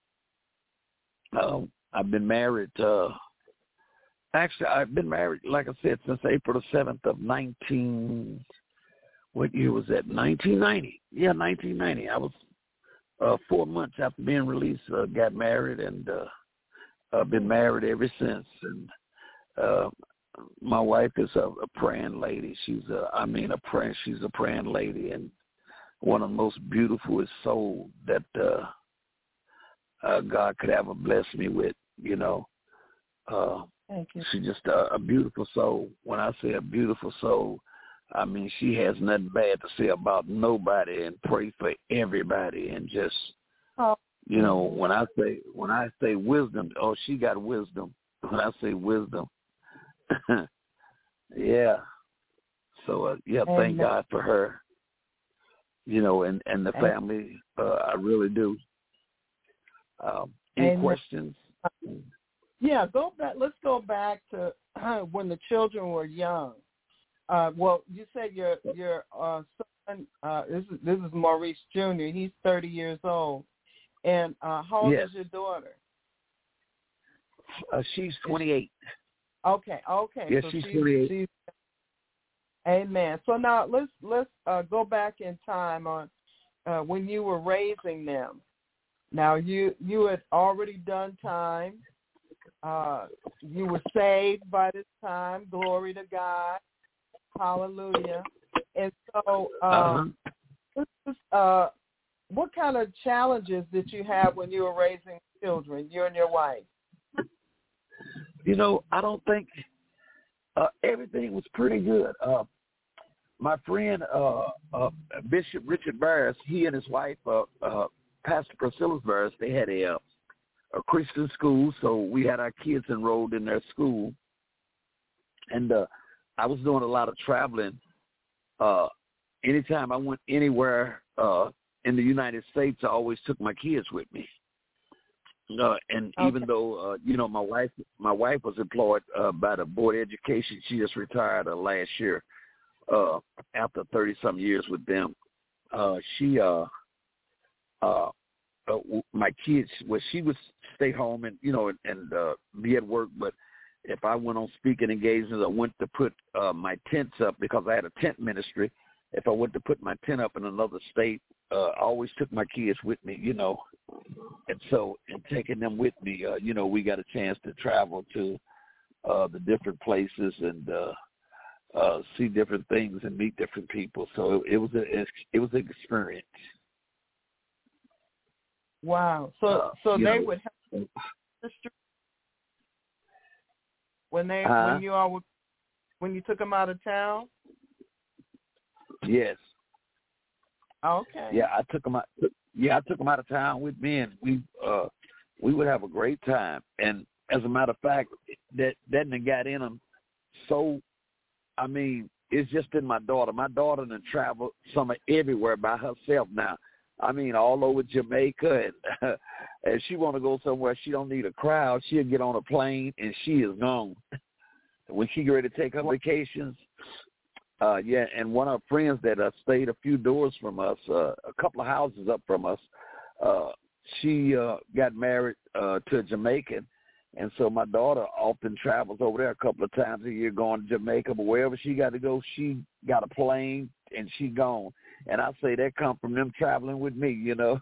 I've been married. Actually, I've been married, like I said, since April the 7th of what year was that? 1990. Yeah, 1990. I was 4 months after being released, got married, and I've been married ever since. And my wife is a praying lady. She's a praying lady, and one of the most beautiful souls that God could ever bless me with, you know. Thank you. She's just a beautiful soul. When I say a beautiful soul, I mean she has nothing bad to say about nobody, and pray for everybody, and just, you know, when I say wisdom, she got wisdom. When I say wisdom, yeah. So thank God for her, you know, and the family. I really do. Any questions? Yeah, go back. Let's go back to when the children were young. Well, you said your son. This is Maurice Jr. He's 30 years old, and how old is your daughter? She's 28. Okay. Yes, so she's 28. Amen. So now let's go back in time on when you were raising them. Now you had already done time. You were saved by this time. Glory to God. Hallelujah. And so what kind of challenges did you have when you were raising children, you and your wife? I don't think everything was pretty good. My friend, Bishop Richard Barris, he and his wife, Pastor Priscilla Barris, they had a Christian school, so we had our kids enrolled in their school. And I was doing a lot of traveling. Anytime I went anywhere in the United States, I always took my kids with me. And even though my wife was employed by the Board of Education, she just retired last year after 30-some years with them. My kids, she would stay home and be at work, but if I went on speaking engagements, I went to put my tents up because I had a tent ministry. If I went to put my tent up in another state, I always took my kids with me, And so in taking them with me, we got a chance to travel to the different places and see different things and meet different people. So it was an experience. Wow. So they would help the street when you took them out of town? Yes. Okay. Yeah, I took them out. I took them out of town with me, and we would have a great time. And as a matter of fact, that got in them. So, I mean, it's just in my daughter. My daughter done traveled everywhere by herself now. I mean, all over Jamaica, and if she want to go somewhere, she don't need a crowd. She'll get on a plane, and she is gone. When she get ready to take her vacations, and one of our friends that stayed a few doors from us, a couple of houses up from us, she got married to a Jamaican, and so my daughter often travels over there a couple of times a year going to Jamaica, but wherever she got to go, she got a plane, and she gone. And I say that come from them traveling with me,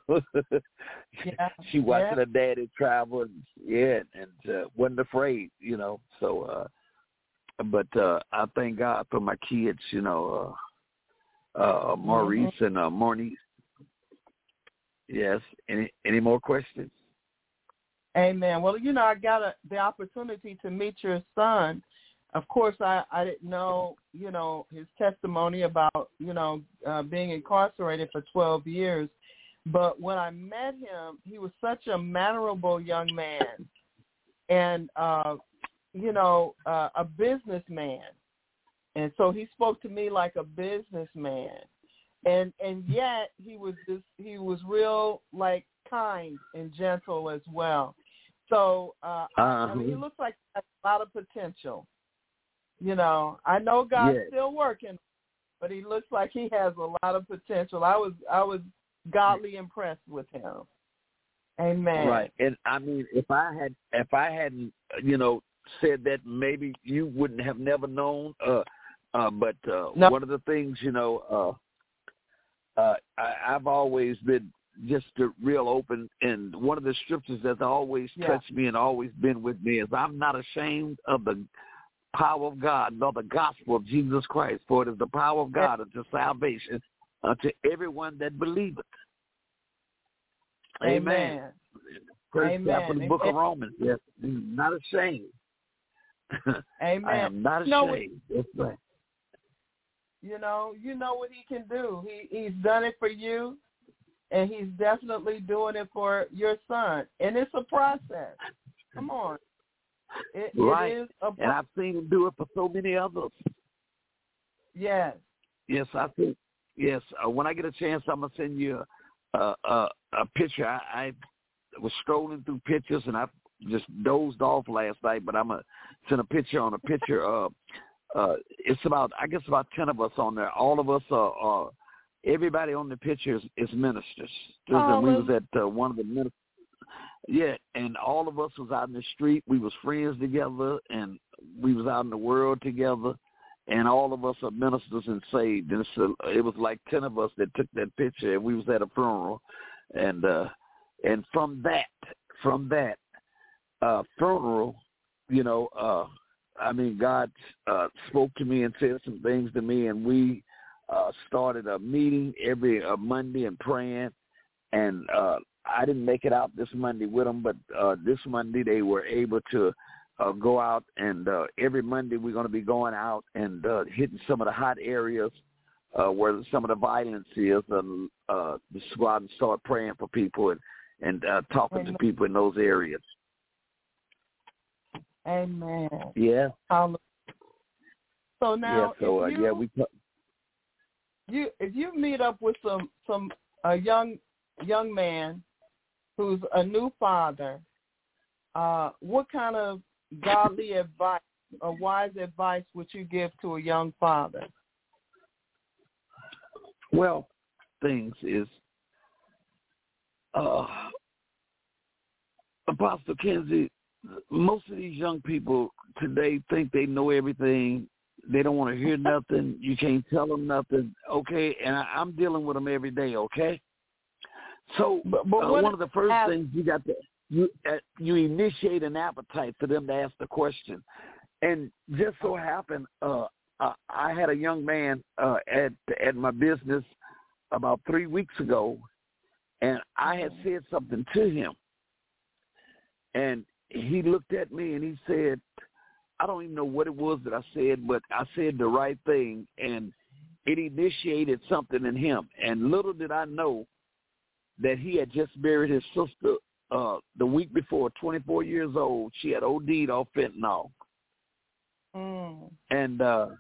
She watching her daddy travel, and wasn't afraid, So, but I thank God for my kids, Maurice and Mornice. Yes. Any more questions? Amen. Well, I got the opportunity to meet your son. Of course, I didn't know, his testimony about, being incarcerated for 12 years. But when I met him, he was such a mannerable young man and, a businessman. And so he spoke to me like a businessman. And yet he was real, like, kind and gentle as well. So, I mean, he looks like he has a lot of potential. I know God's still working, but he looks like he has a lot of potential. I was godly impressed with him. Amen. Right. And I mean, if I hadn't, said that, maybe you wouldn't have never known. But no. One of the things, I've always been just real open, and one of the scriptures that's always touched me and always been with me is, I'm not ashamed of the power of God, nor the gospel of Jesus Christ, for it is the power of God unto salvation unto everyone that believeth. Amen. First chapter of the book of Romans. Yes, not ashamed. Amen. I am not ashamed. That's right. You know what he can do. He's done it for you, and he's definitely doing it for your son. And it's a process. Come on. It is a process. And I've seen him do it for so many others. Yes. Yes, I think. Yes. When I get a chance, I'm gonna send you a picture. I was scrolling through pictures, and I just dozed off last night. But I'm gonna send a picture on a picture of. It's about 10 of us on there. All of us are everybody on the picture is ministers. We was at one of the ministers. Yeah, and all of us was out in the street. We was friends together, and we was out in the world together. And all of us are ministers and saved. And it was like 10 of us that took that picture, and we was at a funeral. And from that funeral, I mean, God spoke to me and said some things to me, and we started a meeting every Monday and praying, and I didn't make it out this Monday with them, but this Monday they were able to go out, and every Monday we're going to be going out and hitting some of the hot areas where some of the violence is, and just go out and start praying for people and talking to people in those areas. Amen. Yeah. So now, if you meet up with a young man who's a new father, what kind of godly advice or wise advice would you give to a young father? Well, things is, Apostle Kenzie, most of these young people today think they know everything. They don't want to hear nothing. You can't tell them nothing, okay? And I'm dealing with them every day, okay? So but one of the first things you got to you initiate an appetite for them to ask the question. And just so happened, I had a young man at my business about 3 weeks ago, and I had said something to him, and he looked at me and he said, I don't even know what it was that I said, but I said the right thing, and it initiated something in him. And little did I know that he had just buried his sister the week before, 24 years old. She had OD'd off fentanyl. And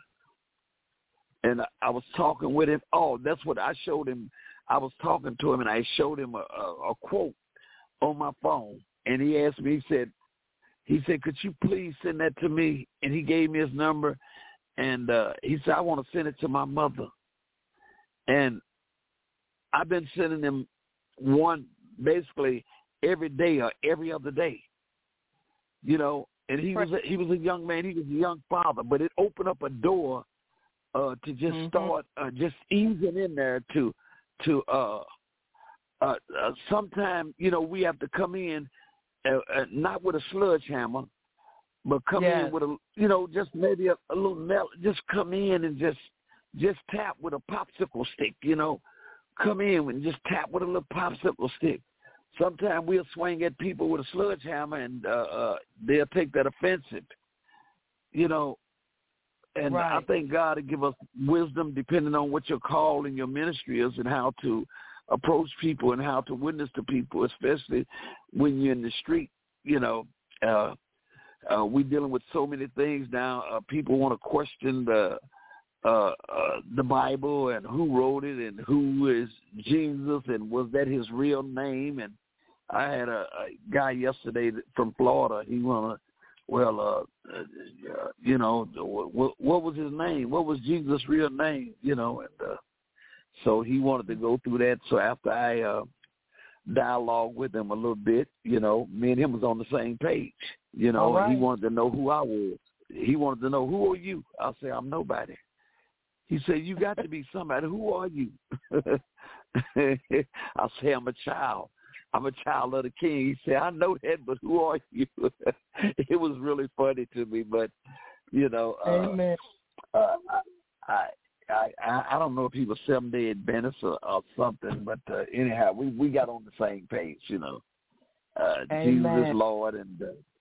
I was talking with him. Oh, that's what I showed him. I was talking to him, and I showed him a quote on my phone. And he asked me, he said, could you please send that to me? And he gave me his number. And he said, I want to send it to my mother. And I've been sending him one basically every day or every other day, you know. And he was a young man. He was a young father, but it opened up a door to just start just easing in there to sometime, you know, we have to come in not with a sledgehammer, but come in with a, you know, just maybe a little just come in and just tap with a popsicle stick, you know. Come in and just tap with a little popsicle stick. Sometimes we'll swing at people with a sledgehammer, and they'll take that offensive, you know. And I think God will give us wisdom depending on what your call and your ministry is and how to approach people and how to witness to people, especially when you're in the street, you know. We're dealing with so many things now. People want to question the Bible and who wrote it and who is Jesus and was that his real name. And I had a guy yesterday from Florida. He wanted, you know, what was his name? What was Jesus' real name? You know, and so he wanted to go through that. So after I dialogue with him a little bit, you know, me and him was on the same page, you know, and he wanted to know who I was. He wanted to know, who are you? I said, I'm nobody. He said, you got to be somebody. Who are you? I say, I'm a child. I'm a child of the King. He said, I know that, but who are you? It was really funny to me, but, you know, Amen. I don't know if he was Seventh-day Adventist or something, but anyhow, we got on the same page, you know. Jesus is Lord, and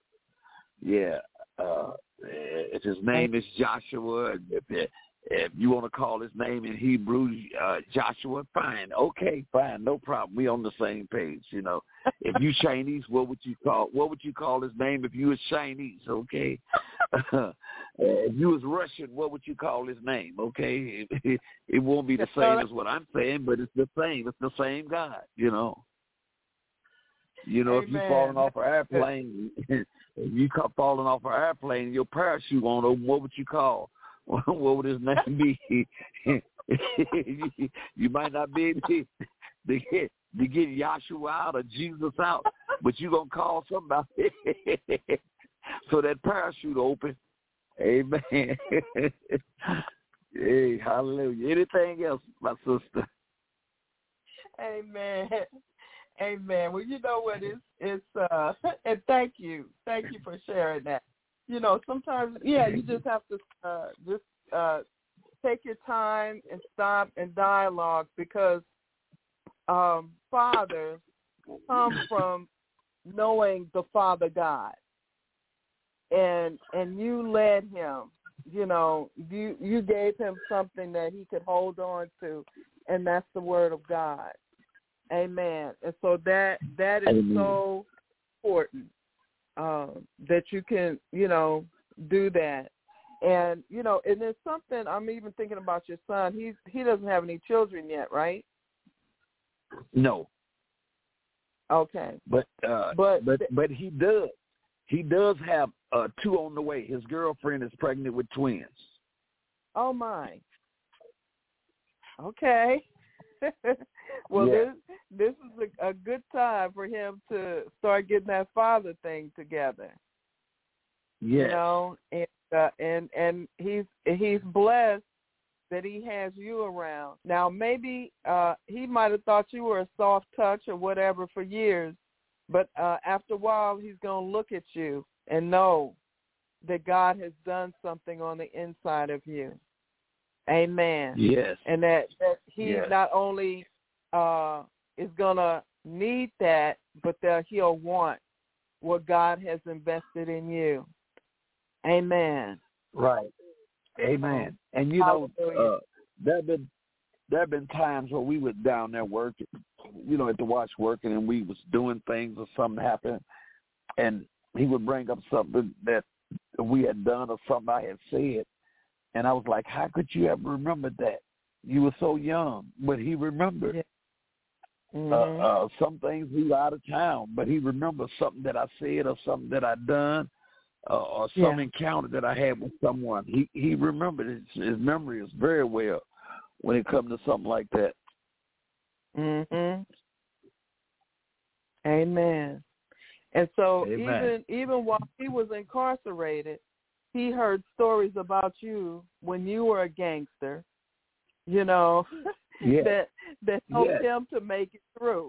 if his name is Joshua, if you want to call his name in Hebrew Joshua, fine, okay, fine, no problem. We on the same page, you know. If you Chinese, what would you call his name if you was Chinese? Okay. If you was Russian, what would you call his name? Okay, it won't be the same as what I'm saying, but it's the same. It's the same God, you know. You know, if you're falling off an airplane, your parachute won't open. What would you call? What would his name be? You might not be able to get Yahshua out or Jesus out, but you're going to call somebody so that parachute open. Amen. Hey, hallelujah. Anything else, my sister? Amen. Amen. Well, you know what? It's and thank you for sharing that. You know, sometimes, you just have to take your time and stop and dialogue, because fathers come from knowing the Father God, and you led him. You gave him something that he could hold on to, and that's the Word of God. Amen. And so that is Amen. so important, that you can, do that. And, and there's something, I'm even thinking about your son. He doesn't have any children yet, right? No. Okay. But he does. He does have 2 on the way. His girlfriend is pregnant with twins. Oh, my. Okay. Well, yeah. this is a good time for him to start getting that father thing together. Yeah. And he's blessed that he has you around. Now, maybe he might have thought you were a soft touch or whatever for years, but after a while, he's going to look at you and know that God has done something on the inside of you. Amen. Yes. And that he not only is going to need that, but that he'll want what God has invested in you. Amen. Right. Amen. And there have been times where we were down there working, at the watch working, and we was doing things or something happened, and he would bring up something that we had done or something I had said, and I was like, how could you ever remember that? You were so young. But he remembered. Yeah. Mm-hmm. Some things we were out of town, but he remembers something that I said or something that I done, or some encounter that I had with someone. He remembered. His memory is very well when it comes to something like that. Mhm. Amen. And so even while he was incarcerated, he heard stories about you when you were a gangster, that helped him to make it through.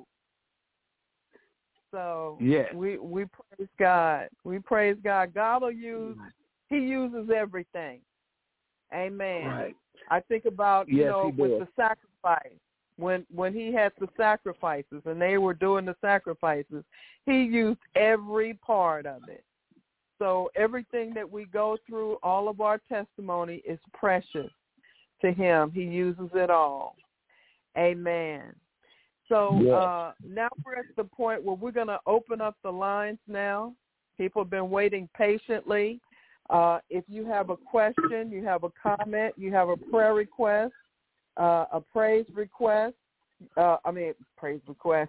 So we praise God. We praise God. God will he uses everything. Amen. Right. I think about, with does. the sacrifice. When he had the sacrifices and they were doing the sacrifices, he used every part of it. So everything that we go through, all of our testimony is precious to him. He uses it all. Amen. So now we're at the point where we're going to open up the lines now. People have been waiting patiently. If you have a question, you have a comment, you have a prayer request, a praise request, praise request,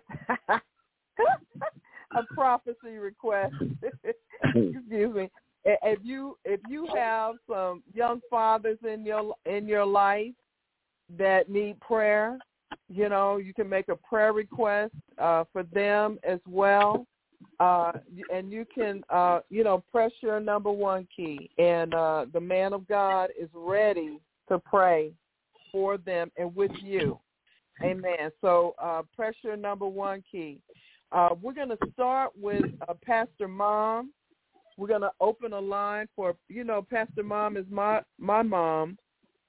a prophecy request, excuse me. If you have some young fathers in your life that need prayer, you can make a prayer request for them as well. And you can, press your number 1 key, and the man of God is ready to pray for them and with you. Amen. So press your number 1 key. We're going to start with Pastor Mom. We're going to open a line for, Pastor Mom is my mom,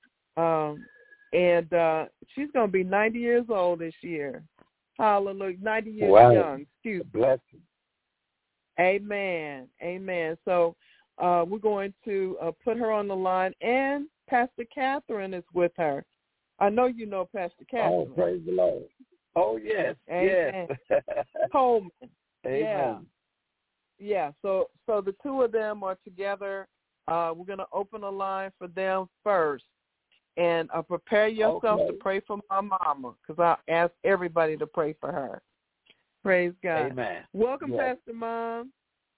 and she's going to be 90 years old this year. Hallelujah. 90 years young. Excuse me. Bless you. Amen. Amen. So we're going to put her on the line, and Pastor Catherine is with her. I know you know Pastor Catherine. Oh, praise the Lord. Oh, yes. Amen. Yes. Coleman. Amen. Yeah. So the two of them are together. We're going to open a line for them first. And prepare yourself to pray for my mama, because I ask everybody to pray for her. Praise God. Amen. Welcome, Pastor Mom.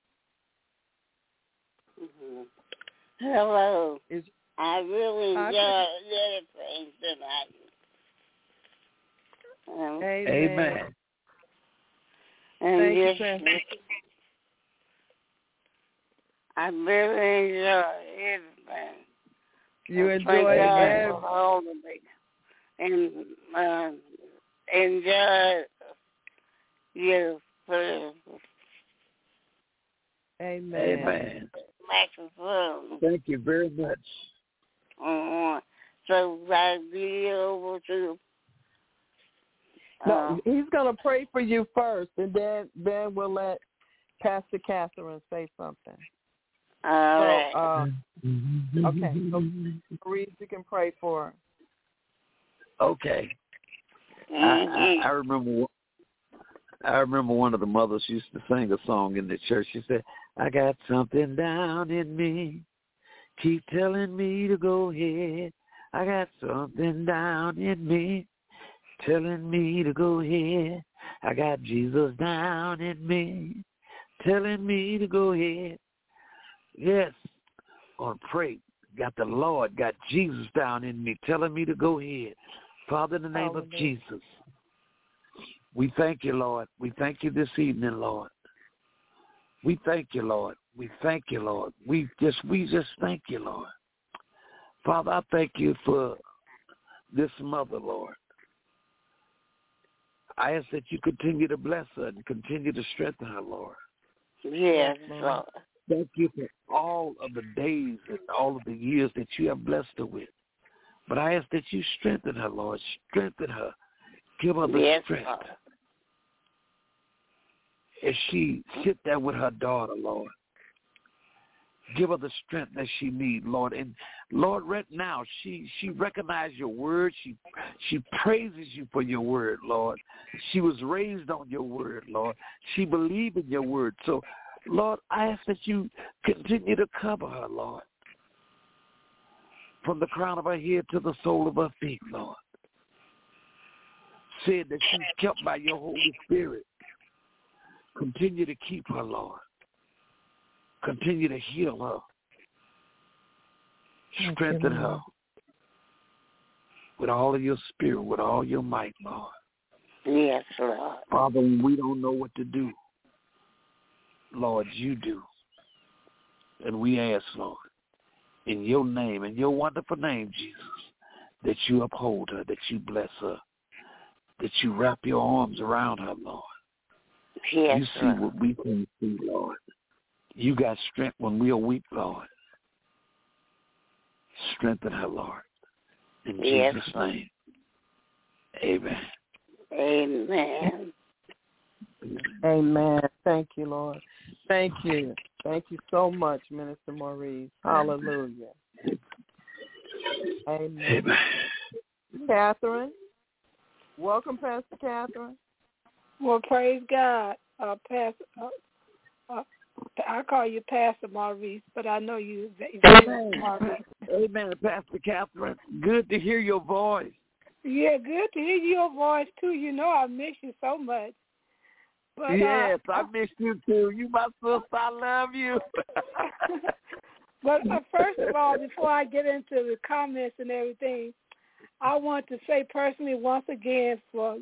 Mm-hmm. Hello. I really enjoyed the praying tonight. Amen. And Thank yes, you, Pastor. I really enjoy everything. You enjoy it, and enjoy your prayers. Amen. Amen. Microphone. Thank you very much. so I be able to. No, he's going to pray for you first, and then we'll let Pastor Catherine say something. All right. Okay. So, Maurice, you can pray for her. Okay. I remember one of the mothers used to sing a song in the church. She said, "I got something down in me, keep telling me to go ahead. I got something down in me, telling me to go ahead. I got Jesus down in me, telling me to go ahead." Yes, on pray. Got the Lord, got Jesus down in me, telling me to go ahead. Father, in the name of Jesus, we thank you, Lord. We thank you this evening, Lord. We thank you, Lord. We thank you, Lord. We just thank you, Lord. Father, I thank you for this mother, Lord. I ask that you continue to bless her and continue to strengthen her, Lord. Yes, Lord. Thank you for all of the days and all of the years that you have blessed her with. But I ask that you strengthen her, Lord. Strengthen her. Give her the strength. Lord. As she sit there with her daughter, Lord. Give her the strength that she needs, Lord. And Lord, right now, she recognizes your word. She praises you for your word, Lord. She was raised on your word, Lord. She believed in your word. So, Lord, I ask that you continue to cover her, Lord. From the crown of her head to the sole of her feet, Lord. Said that she's kept by your Holy Spirit. Continue to keep her, Lord. Continue to heal her. Strengthen her with all of your spirit, with all your might, Lord. Yes, Lord. Father, when we don't know what to do, Lord, you do. And we ask, Lord, in your name, in your wonderful name, Jesus, that you uphold her, that you bless her, that you wrap your arms around her, Lord. Yes, you see Lord. what we can see, Lord. You got strength when we are weak, Lord. Strengthen her, Lord. In Jesus' name. Amen. Amen. Amen. Thank you, Lord. Thank you. Thank you so much, Minister Maurice. Hallelujah. Amen. Amen. Catherine. Welcome, Pastor Catherine. Well, praise God. Pastor, I call you Pastor Maurice, but I know you. Amen. Maurice. Amen, Pastor Catherine. Good to hear your voice. Yeah, good to hear your voice, too. You know I miss you so much. But, yes, I miss you, too. You my sister. I love you. But first of all, before I get into the comments and everything, I want to say personally once again for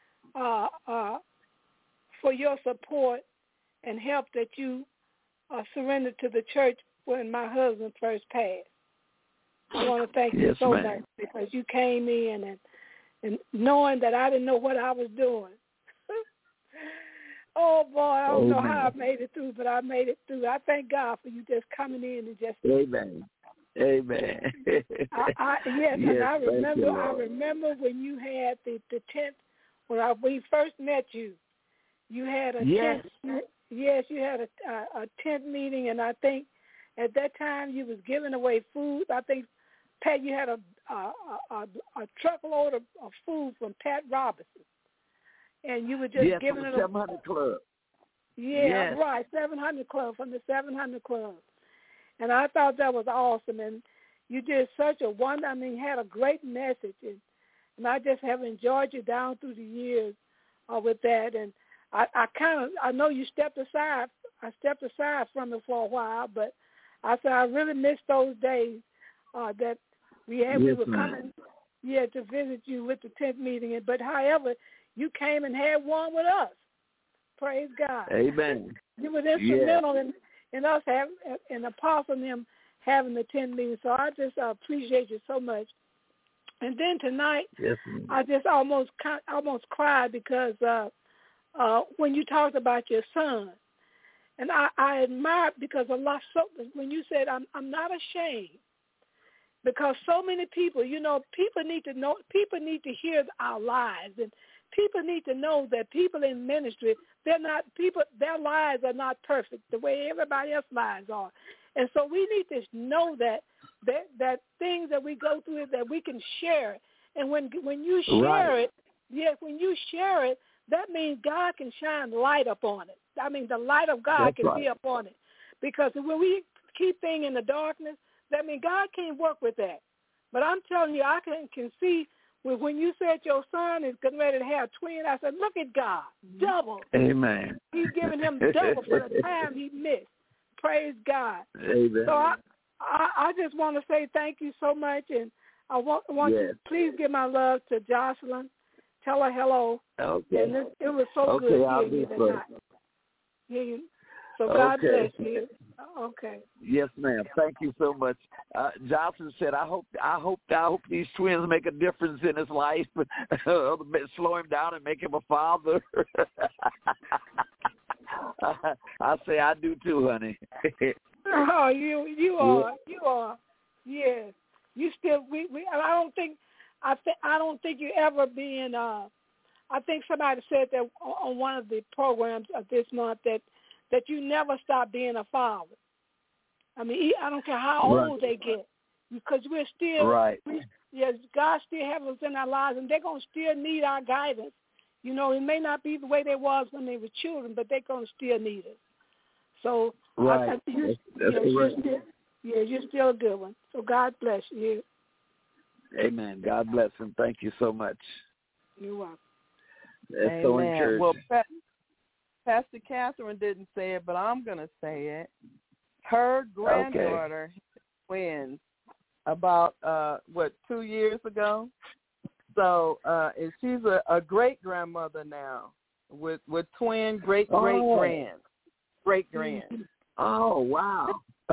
your support and help that you surrendered to the church when my husband first passed. I want to thank you so much because you came in and knowing that I didn't know what I was doing. Oh, boy, I don't know how I made it through, but I made it through. I thank God for you just coming in and just... Amen. Amen. And I remember when you had the tent, when we first met you, you had a tent. Yes, you had a tent meeting, and I think at that time you was giving away food. I think, Pat, you had a truckload of food from Pat Robinson, and you were just giving it. 700 Club. Yeah, right, 700 Club, from the 700 Club, and I thought that was awesome. And you did such a had a great message, and I just have enjoyed you down through the years with that. And I know you stepped aside. I stepped aside from it for a while, but I said I really missed those days that we were coming, to visit you with the tent meeting. But however, you came and had one with us. Praise God. Amen. You were instrumental in us having an apostle and them having the tent meeting. So I just appreciate you so much. And then tonight, I just almost cried because when you talked about your son, and I admired because when you said I'm not ashamed, because so many people, people need to know, people need to hear our lives, and people need to know that people in ministry, their lives are not perfect the way everybody else's lives are. And so we need to know that things that we go through, that we can share it. And when you share it, when you share it, that means God can shine light upon it. I mean, the light of God can be upon it. Because when we keep things in the darkness, that means God can't work with that. But I'm telling you, I can see when you said your son is getting ready to have twins, I said, look at God, double. Amen. He's giving him double for the time he missed. Praise God. Amen. So I just want to say thank you so much, and I want you to please give my love to Jocelyn. Tell her hello. Okay. And it was so good hearing you tonight. So God bless you. Okay. Yes, ma'am. Thank you so much. Jocelyn said, I hope these twins make a difference in his life, slow him down and make him a father. I say I do too, honey. Oh, you are. Yes. You still I don't think you ever been. I think somebody said that on one of the programs of this month that you never stop being a father. I mean, I don't care how old they get, because we're still God still has us in our lives, and they're gonna still need our guidance. It may not be the way they was when they were children, but they're gonna still need us. So you're still a good one. So God bless you. Amen. God bless him. Thank you so much. You're welcome. That's so encouraging. Well, Pastor Catherine didn't say it, but I'm going to say it. Her granddaughter had twins about, 2 years ago? So and she's a great-grandmother now with twin great-grands. Great-grands. Oh, wow.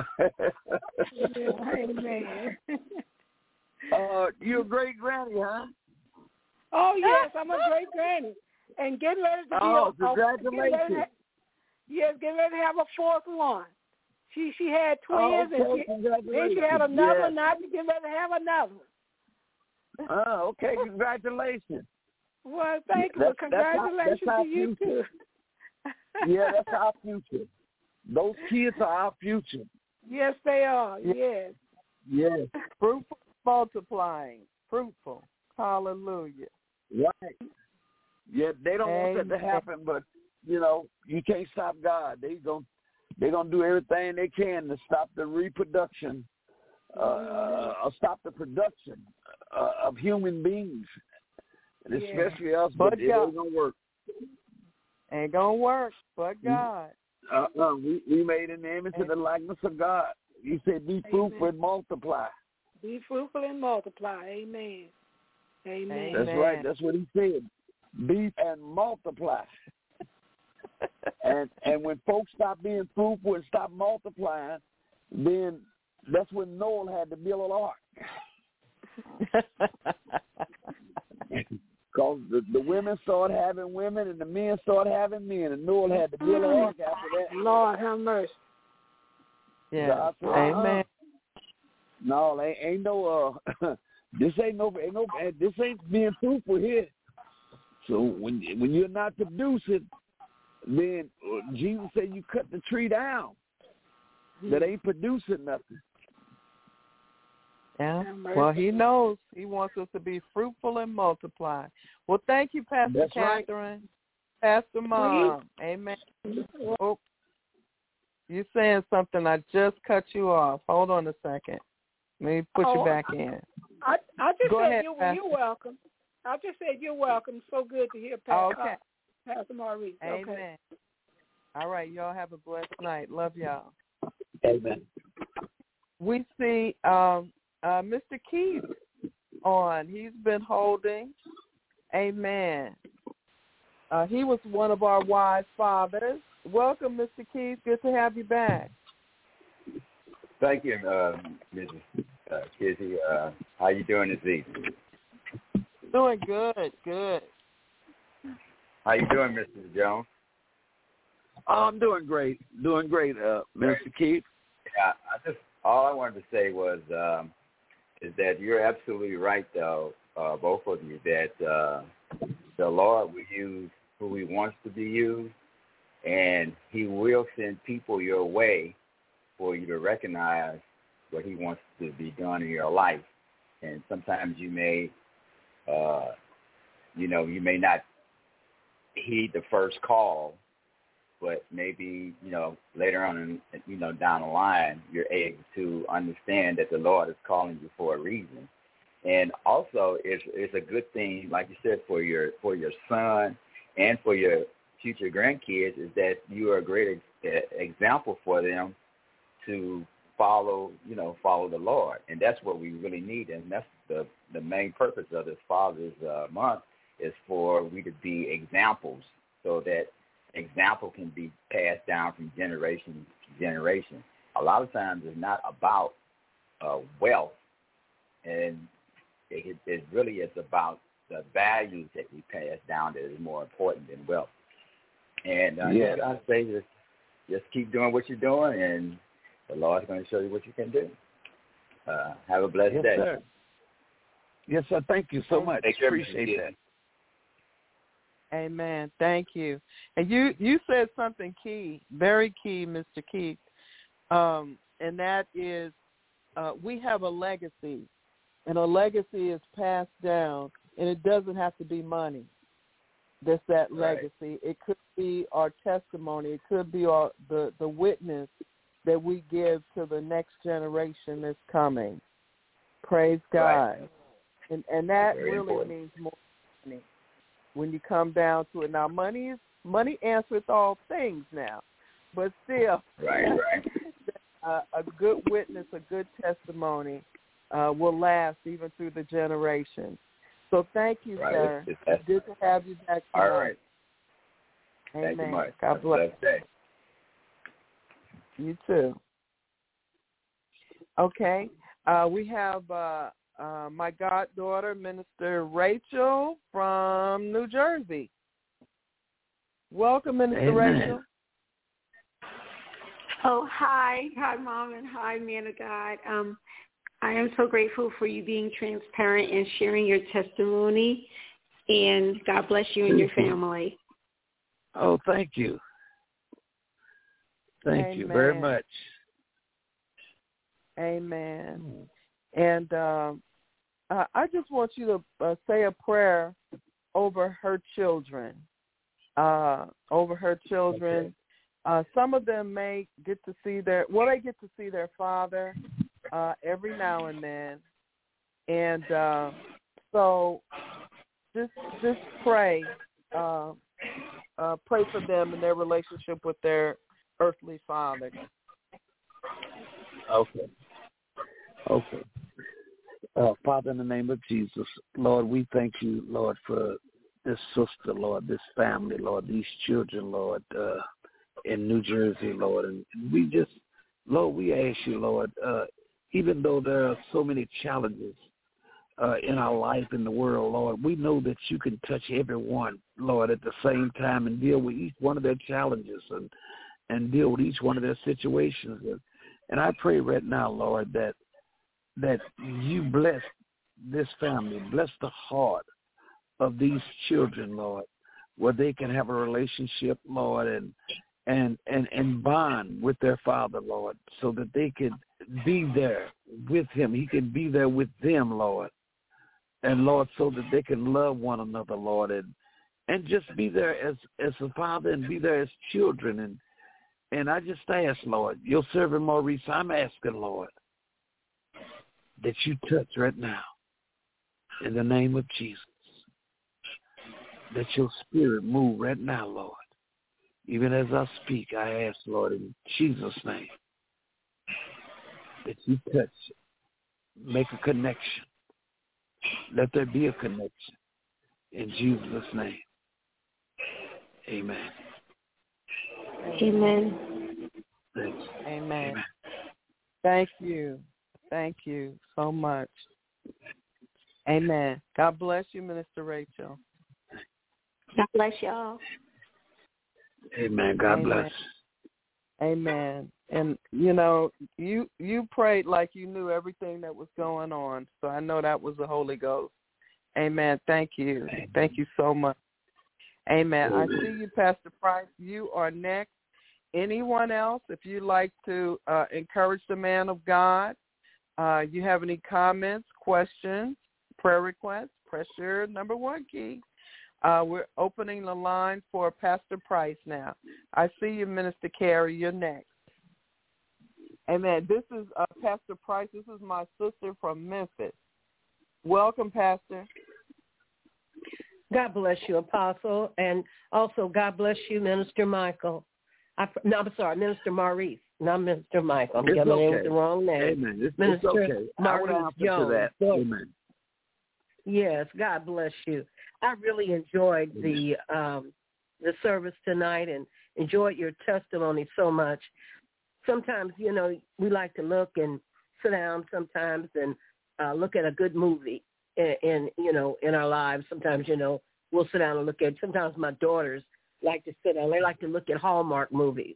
Amen. You're a great granny, huh? Oh, yes, I'm a great granny. And getting ready to be congratulations. Getting ready to have a fourth one. She had twins, and she had another, and now she's getting ready to have another. Oh, okay, congratulations. Well, thank you. Congratulations to you, too. Yeah, that's our future. Those kids are our future. Yes, they are. Yes. Yes. Fruitful, multiplying. Fruitful. Hallelujah. Right. Yeah, they don't want that to happen, but you can't stop God. They're gonna do everything they can to stop the reproduction, or stop the production of human beings, and especially us. But it ain't gonna work. Ain't gonna work, but God. We made in the image and the likeness of God. He said, "Be fruitful and multiply." Be fruitful and multiply. Amen. Amen. That's right. That's what he said. Be and multiply. and when folks stop being fruitful and stop multiplying, then that's when Noah had to build an ark. Because the women started having women and the men started having men, and Noah had to build an ark after that. Lord have mercy. Yeah. Amen. No, ain't no. This ain't being fruitful here. So when you're not producing, then Jesus said you cut the tree down. That ain't producing nothing. Yeah. Well, he knows. He wants us to be fruitful and multiply. Well, thank you, Pastor Catherine. Right. Pastor Mom. Amen. Oh, you're saying something. I just cut you off. Hold on a second. Let me put you back in. I just Go said ahead, you're welcome. I just said you're welcome. So good to hear Pastor Maurice. Amen. Okay. All right. Y'all have a blessed night. Love y'all. Amen. We see Mr. Keith on. He's been holding. Amen. He was one of our wise fathers. Welcome, Mr. Keith. Good to have you back. Thank you, Mrs. Kizzy. How you doing this evening? Doing good, good. How you doing, Mr. Jones? I'm doing great, Mr. Keith. Yeah, all I wanted to say was is that you're absolutely right, though, both of you, that the Lord will use who He wants to be used, and He will send people your way for you to recognize what He wants to be done in your life. And sometimes you may, you may not heed the first call, but maybe, later on, down the line, you're able to understand that the Lord is calling you for a reason. And also, it's a good thing, like you said, for your son and for your future grandkids, is that you are a great example for them to follow the Lord. And that's what we really need. And that's the main purpose of this Father's Month, is for we to be examples, so that example can be passed down from generation to generation. A lot of times it's not about wealth, and it really is about the values that we pass down that is more important than wealth. And I say just keep doing what you're doing, and the Lord's going to show you what you can do. Have a blessed day. Sir. Yes, sir. Thank you so much. Appreciate that. Amen. Thank you. And you said something key, very key, Mr. Keith, and that is we have a legacy, and a legacy is passed down, and it doesn't have to be money. That's that legacy. Right. It could be our testimony. It could be the witness that we give to the next generation that's coming. Praise God. Right. And that very really important. Means more money when you come down to it. Now, money answereth all things now, but still, right. A good witness, a good testimony will last even through the generations. So thank you, sir. It's good to have you back tonight. All right. Amen. Thank you much. God bless. You too. Okay. We have my goddaughter, Minister Rachel from New Jersey. Welcome, Minister Rachel. Oh, hi. Hi, Mom, and hi, man of God. I am so grateful for you being transparent and sharing your testimony, and God bless you and your family. Oh, thank you. Thank you very much. Amen. And I just want you to say a prayer over her children. Okay. Some of them may get to see they get to see their father every now and then. And so just pray. Pray for them and their relationship with their earthly father. Okay. Father, in the name of Jesus, Lord, we thank you, Lord, for this sister, Lord, this family, Lord, these children, Lord, in New Jersey, Lord. And we just, Lord, we ask you, Lord, even though there are so many challenges in our life, in the world, Lord, we know that you can touch everyone, Lord, at the same time and deal with each one of their challenges and deal with each one of their situations. And I pray right now, Lord, that you bless this family, bless the heart of these children, Lord, where they can have a relationship, Lord, and bond with their father, Lord, so that they can be there with him. He can be there with them, Lord. And, Lord, so that they can love one another, Lord, and just be there as a father and be there as children. And I just ask, Lord, your servant Maurice, I'm asking, Lord, that you touch right now in the name of Jesus. That your spirit move right now, Lord. Even as I speak, I ask, Lord, in Jesus' name, that you touch, make a connection. Let there be a connection. In Jesus' name. Amen. Amen. Thanks. Amen. Amen. Thank you. Thank you so much. Amen. God bless you, Minister Rachel. God bless y'all. Amen. God bless. Amen. And, you know, you prayed like you knew everything that was going on. So I know that was the Holy Ghost. Amen. Thank you. Thank you so much. Amen. I see you, Pastor Price. You are next. Anyone else, if you'd like to encourage the man of God, you have any comments, questions, prayer requests, press your number 1 key. We're opening the line for Pastor Price now. I see you, Minister Carey. You're next. Amen. This is Pastor Price. This is my sister from Memphis. Welcome, Pastor. God bless you, Apostle, and also God bless you, Minister Michael. I'm sorry, Minister Maurice, not Minister Michael. I'm getting my name with the wrong name. Amen. Minister okay. Maurice Jones. To that. Amen. Yes, God bless you. I really enjoyed the service tonight and enjoyed your testimony so much. Sometimes, you know, we like to look and sit down sometimes and look at a good movie in our lives. Sometimes, you know, we'll sit down and look at, sometimes my daughters like to sit down. They like to look at Hallmark movies,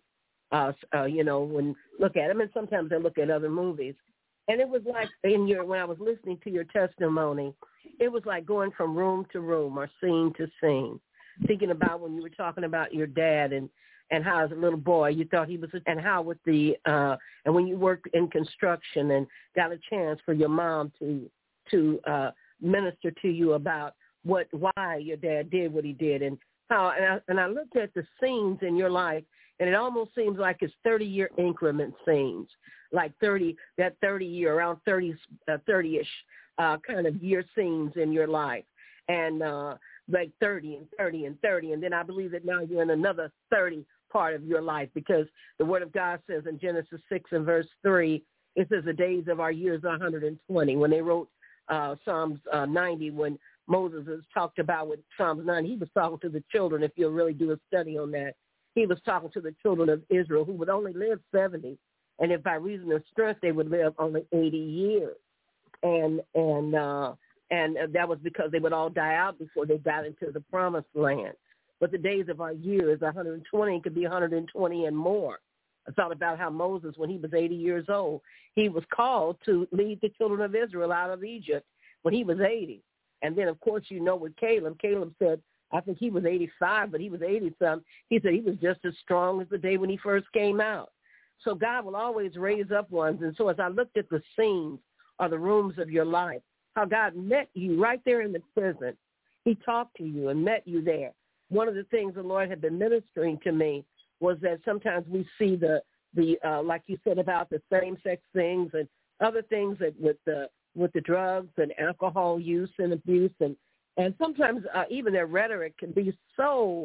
when look at them. And sometimes they look at other movies. And it was like when I was listening to your testimony, it was like going from room to room or scene to scene, thinking about when you were talking about your dad and how as a little boy you thought he was, and how with the, and when you worked in construction and got a chance for your mom to minister to you about why your dad did what he did, and how, and I looked at the scenes in your life, and it almost seems like it's 30-year increment scenes, like 30-year, around 30-ish kind of year scenes in your life, and like 30 and 30 and 30, and then I believe that now you're in another 30 part of your life, because the Word of God says in Genesis 6 and verse 3, it says the days of our years are 120. When they wrote Psalms 90, when Moses has talked about with Psalms 9, he was talking to the children, if you'll really do a study on that. He was talking to the children of Israel who would only live 70, and if by reason of strength they would live only 80 years. And that was because they would all die out before they got into the promised land. But the days of our years, 120, it could be 120 and more. I thought about how Moses, when he was 80 years old, he was called to lead the children of Israel out of Egypt when he was 80. And then, of course, you know, with Caleb said, I think he was 85, but he was 80-something. He said he was just as strong as the day when he first came out. So God will always raise up ones. And so as I looked at the scenes or the rooms of your life, how God met you right there in the prison. He talked to you and met you there. One of the things the Lord had been ministering to me was that sometimes we see the like you said about the same-sex things and other things that with the drugs and alcohol use and abuse, and sometimes even their rhetoric can be so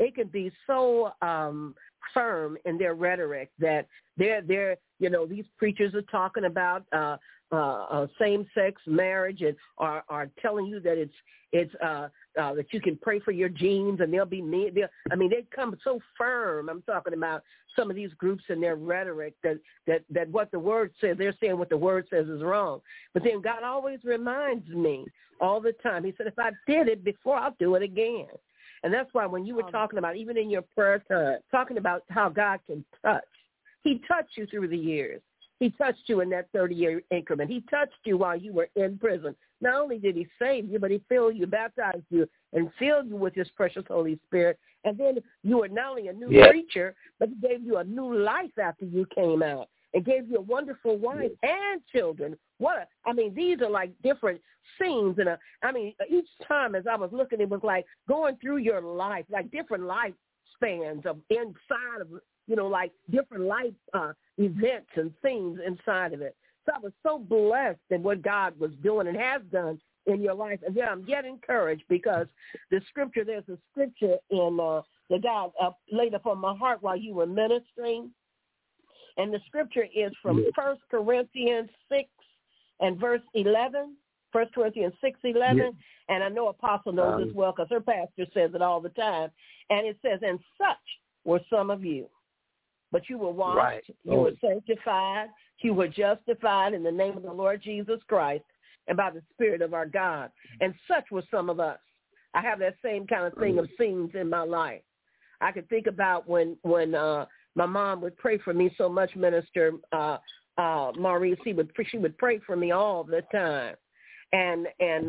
firm in their rhetoric that they're these preachers are talking about same-sex marriage and are telling you that it's that you can pray for your genes and they'll be me. They come so firm. I'm talking about some of these groups and their rhetoric that what the word says, they're saying what the word says is wrong. But then God always reminds me all the time. He said, if I did it before, I'll do it again. And that's why when you were talking about, even in your prayer time, talking about how God can touch, he touched you through the years. He touched you in that 30-year increment. He touched you while you were in prison. Not only did he save you, but he filled you, baptized you, and filled you with his precious Holy Spirit. And then you were not only a new creature, but he gave you a new life after you came out and gave you a wonderful wife and children. These are like different scenes. And each time as I was looking, it was like going through your life, like different life spans of inside of, like different life events and things inside of it. So I was so blessed at what God was doing and has done in your life. And then I'm yet encouraged because there's a scripture in that God laid upon my heart while you were ministering. And the scripture is from 1 Corinthians 6 and verse 11. 1 Corinthians 6:11. Yeah. And I know Apostle knows this well because her pastor says it all the time. And it says, and such were some of you. But you were washed, you were sanctified, you were justified in the name of the Lord Jesus Christ and by the Spirit of our God. And such were some of us. I have that same kind of thing of scenes in my life. I could think about when my mom would pray for me so much, Minister Maurice. She would pray for me all the time. And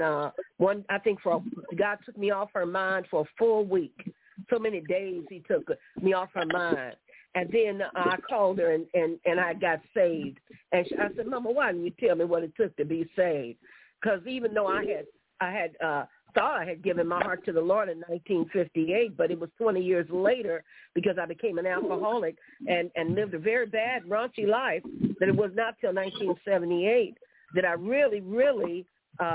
I think God took me off her mind for a full week. So many days he took me off her mind. And then I called her and I got saved. And I said, Mama, why didn't you tell me what it took to be saved? Because even though I had thought I had given my heart to the Lord in 1958, but it was 20 years later because I became an alcoholic and lived a very bad, raunchy life, that it was not till 1978 that I really, really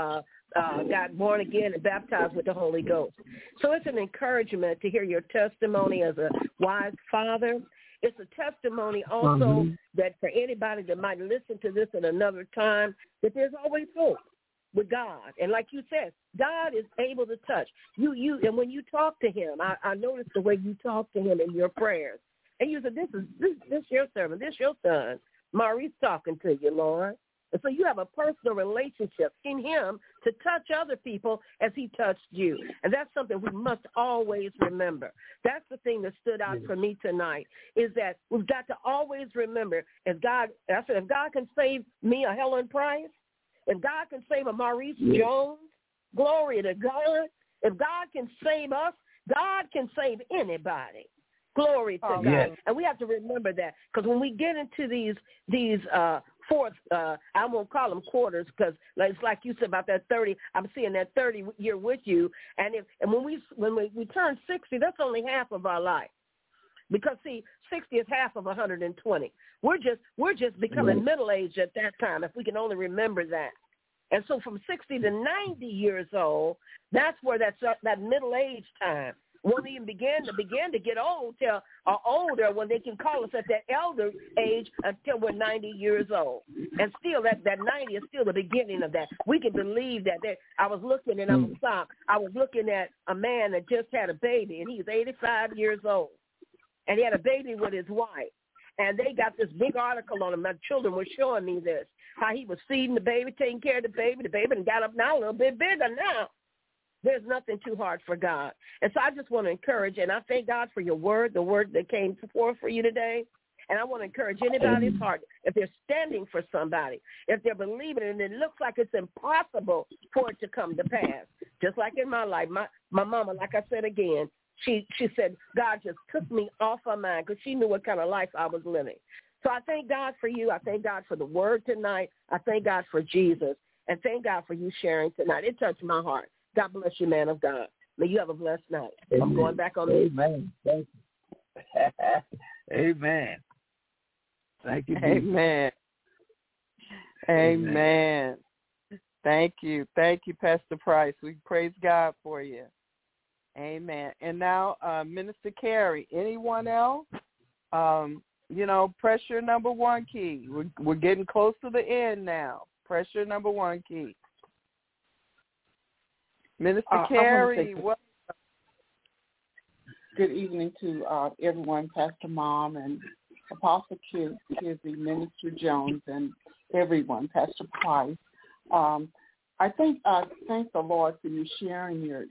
got born again and baptized with the Holy Ghost. So it's an encouragement to hear your testimony as a wise father. It's a testimony also that for anybody that might listen to this at another time, that there's always hope with God. And like you said, God is able to touch you. And when you talk to him, I noticed the way you talk to him in your prayers. And you said, this your servant, this your son. Maurice talking to you, Lord. And so you have a personal relationship in him to touch other people as he touched you. And that's something we must always remember. That's the thing that stood out for me tonight, is that we've got to always remember, if God can save me, a Helen Price, if God can save a Maurice Jones, glory to God. If God can save us, God can save anybody. Glory to God. Yes. And we have to remember that, because when we get into these fourth, I won't call them quarters, because it's like you said about that 30. I'm seeing that 30 year with you, and when we turn 60, that's only half of our life, because see, 60 is half of 120. We're just becoming middle aged at that time, if we can only remember that. And so from 60 to 90 years old, that's where that middle age time. Won't even begin to get old till or older, when they can call us at that elder age until we're 90 years old. And still that 90 is still the beginning of that. We can believe that. I was looking, and I'm stop. I was looking at a man that just had a baby, and he's 85 years old, and he had a baby with his wife. And they got this big article on him. My children were showing me this, how he was feeding the baby, taking care of the baby. The baby and got up now a little bit bigger now. There's nothing too hard for God. And so I just want to encourage, and I thank God for your word, the word that came forth for you today. And I want to encourage anybody's heart, if they're standing for somebody, if they're believing, and it looks like it's impossible for it to come to pass. Just like in my life, my mama, like I said again, she said, God just took me off her mind, because she knew what kind of life I was living. So I thank God for you. I thank God for the word tonight. I thank God for Jesus. And thank God for you sharing tonight. It touched my heart. God bless you, man of God. May you have a blessed night. Amen. I'm going back on the Amen. Thank you. Amen. Thank you. Amen. Amen. Thank you. Thank you, Pastor Price. We praise God for you. Amen. And now, Minister Carey, anyone else? Press your number one key. We're getting close to the end now. Press your number one key. Minister Carey, good evening to everyone, Pastor Mom and Apostle Kizzy, Minister Jones, and everyone, Pastor Price. I thank the Lord for you sharing your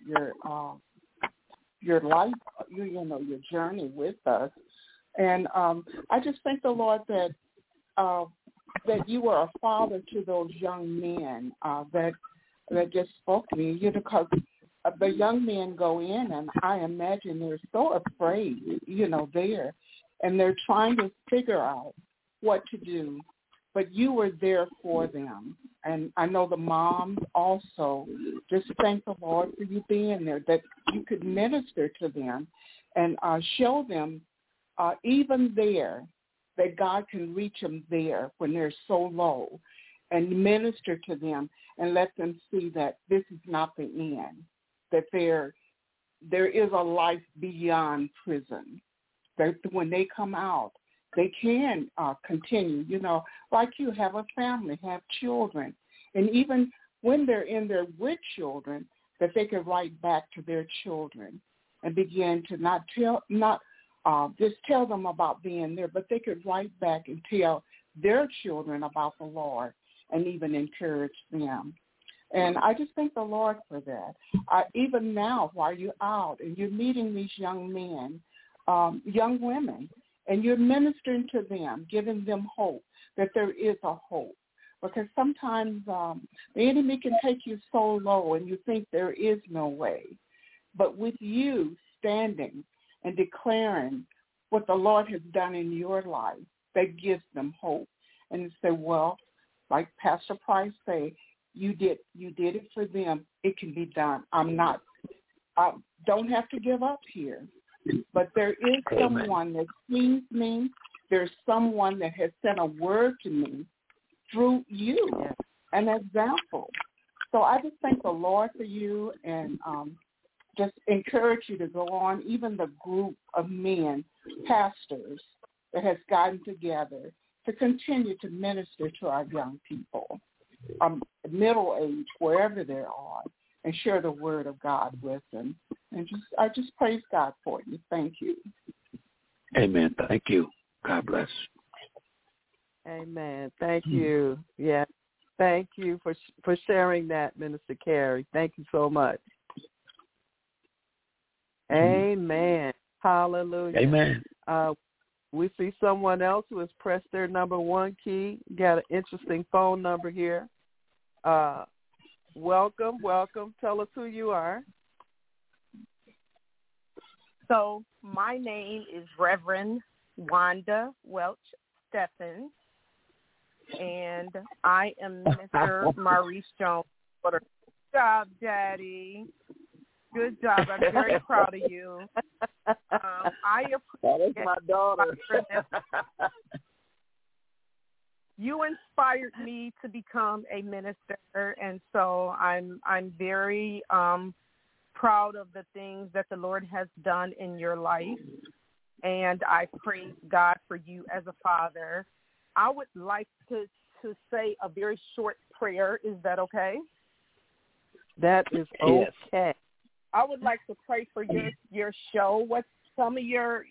life, your journey with us, and I just thank the Lord that you were a father to those young men that just spoke to me, because the young men go in, and I imagine they're so afraid, there, and they're trying to figure out what to do, but you were there for them. And I know the moms also just thank the Lord for you being there, that you could minister to them and show them even there that God can reach them there when they're so low, and minister to them and let them see that this is not the end, that there is a life beyond prison, that when they come out, they can continue, like you have a family, have children, and even when they're in there with children, that they can write back to their children and begin to not just tell them about being there, but they could write back and tell their children about the Lord, and even encourage them. And I just thank the Lord for that. Even now, while you're out and you're meeting these young men, young women, and you're ministering to them, giving them hope, that there is a hope. Because sometimes the enemy can take you so low and you think there is no way. But with you standing and declaring what the Lord has done in your life, that gives them hope. And they say, well, like Pastor Price say, you did it for them. It can be done. I don't have to give up here. But there is someone that sees me. There's someone that has sent a word to me through you, an example. So I just thank the Lord for you and just encourage you to go on, even the group of men, pastors, that has gotten together to continue to minister to our young people, middle age, wherever they are, and share the word of God with them. And I just praise God for you. Thank you. Amen. Thank you. God bless. Amen. Thank you. Yes. Thank you for sharing that, Minister Carey. Thank you so much. Amen. Hallelujah. Amen. We see someone else who has pressed their number 1 key. Got an interesting phone number here. Welcome. Tell us who you are. So my name is Reverend Wanda Welch Stephens, and I am Mr. Maurice Jones' daughter. Good job, Daddy. Good job. I'm very proud of you. I appreciate That is my daughter. You inspired me to become a minister, and so I'm very proud of the things that the Lord has done in your life, and I praise God for you as a father. I would like to say a very short prayer. Is that okay? That is okay. I would like to pray for your show. What's some of your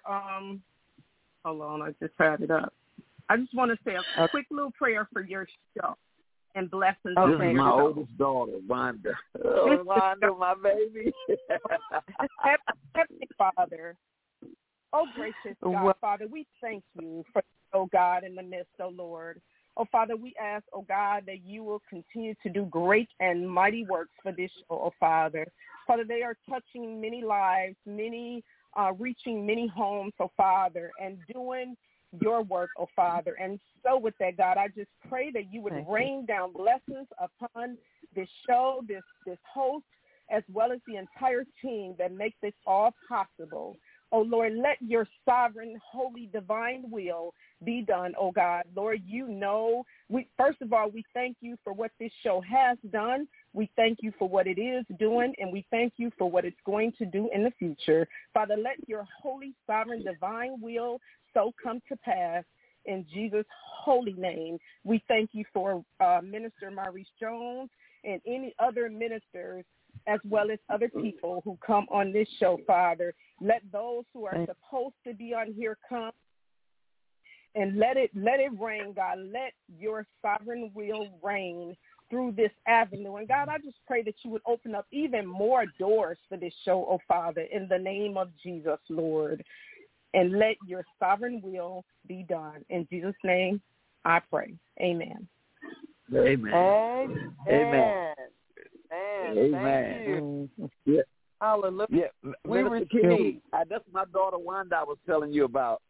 hold on, I just had it up. I just want to say a quick little prayer for your show and blessings. This is my oldest daughter, Wanda. Oh, Wanda, my baby. Heavenly Father, oh gracious God, Father, we thank you for, oh God, in the midst, oh Lord. Oh, Father, we ask, oh God, that you will continue to do great and mighty works for this show, oh Father. Father, they are touching many lives, reaching many homes, oh Father, and doing your work, oh Father. And so with that, God, I just pray that you would rain down blessings upon this show, this host, as well as the entire team that makes this all possible. Oh, Lord, let your sovereign, holy, divine will be done, oh God. Lord, you know, first of all, we thank you for what this show has done. We thank you for what it is doing, and we thank you for what it's going to do in the future. Father, let your holy, sovereign, divine will so come to pass in Jesus' holy name. We thank you for Minister Maurice Jones and any other ministers as well as other people who come on this show, Father. Let those who are supposed to be on here come, and let it rain, God. Let your sovereign will reign through this avenue. And, God, I just pray that you would open up even more doors for this show, oh, Father, in the name of Jesus, Lord. And let your sovereign will be done. In Jesus' name, I pray. Amen. Amen. Amen. Amen. Thank you. Yeah. Hallelujah. Yeah. We receive. That's my daughter Wanda I was telling you about.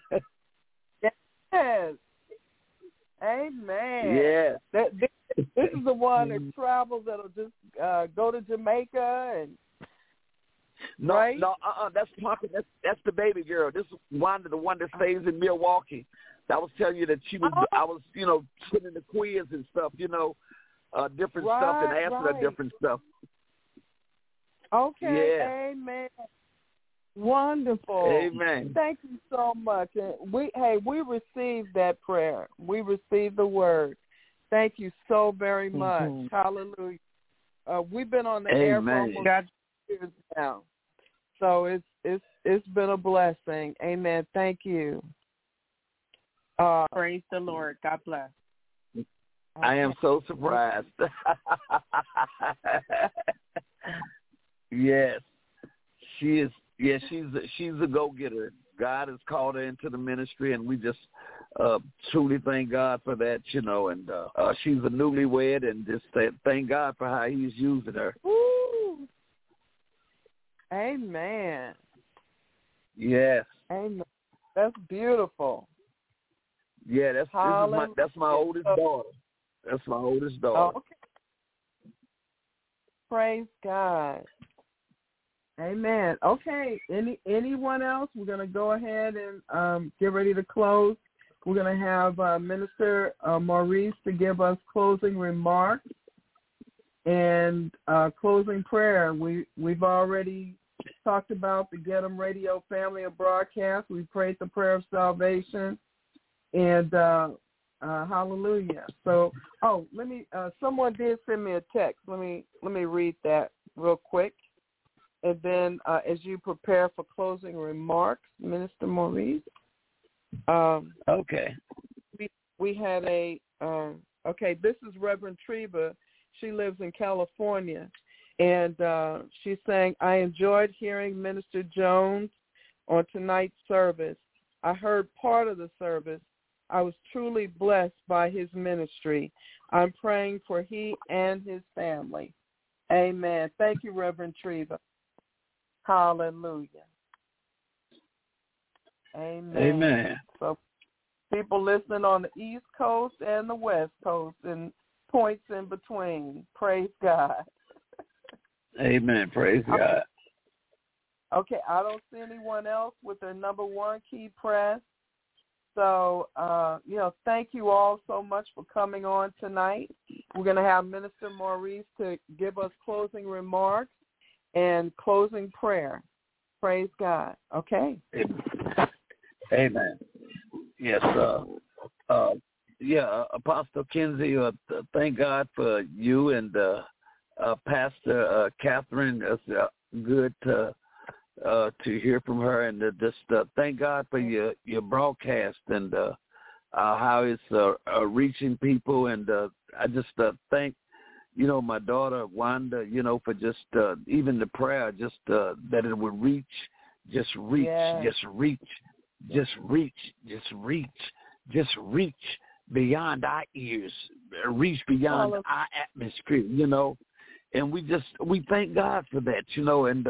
Yes. Amen. Yes. This is the one that travels that'll just go to Jamaica and No, right? no, that's Parker. That's the baby girl. This is Wanda, the one that stays in Milwaukee. I was telling you that she was. I was, sitting in the quiz and stuff. Different stuff and asking her different stuff. Okay. Yeah. Amen. Wonderful. Amen. Thank you so much. And we received that prayer. We received the word. Thank you so very much. Mm-hmm. Hallelujah. We've been on the air for almost 2 years now, so it's been a blessing. Amen. Thank you. Praise the Lord. God bless. I am so surprised. Yes, she is. Yes, she's a go-getter. God has called her into the ministry, and we just truly thank God for that, you know. And she's a newlywed, and just thank God for how He's using her. Woo. Amen. Yes. Amen. That's beautiful. Yeah, that's my oldest daughter. That's my oldest daughter. Oh, okay. Praise God. Amen. Okay. Anyone else? We're going to go ahead and get ready to close. We're going to have Minister Maurice to give us closing remarks and closing prayer. We've already talked about the Get 'em Radio family of broadcast. We prayed the prayer of salvation, and hallelujah. So, let me. Someone did send me a text. Let me read that real quick, and then as you prepare for closing remarks, Minister Maurice. Okay. We had a. This is Reverend Treva. She lives in California. And she's saying, I enjoyed hearing Minister Jones on tonight's service. I heard part of the service. I was truly blessed by his ministry. I'm praying for he and his family. Amen. Thank you, Reverend Treva. Hallelujah. Amen. Amen. So people listening on the East Coast and the West Coast and points in between. Praise God. Amen. Praise God. Okay, I don't see anyone else with their number one key press. So, thank you all so much for coming on tonight. We're going to have Minister Maurice to give us closing remarks and closing prayer. Praise God. Okay. Amen. Yes. Apostle Kinsey, thank God for you and Pastor Catherine. It's good to hear from her, and just thank God for your broadcast and how it's reaching people. And I just thank, my daughter Wanda, for just even the prayer, just that it would reach beyond our ears, reach beyond our atmosphere, and we thank God for that, and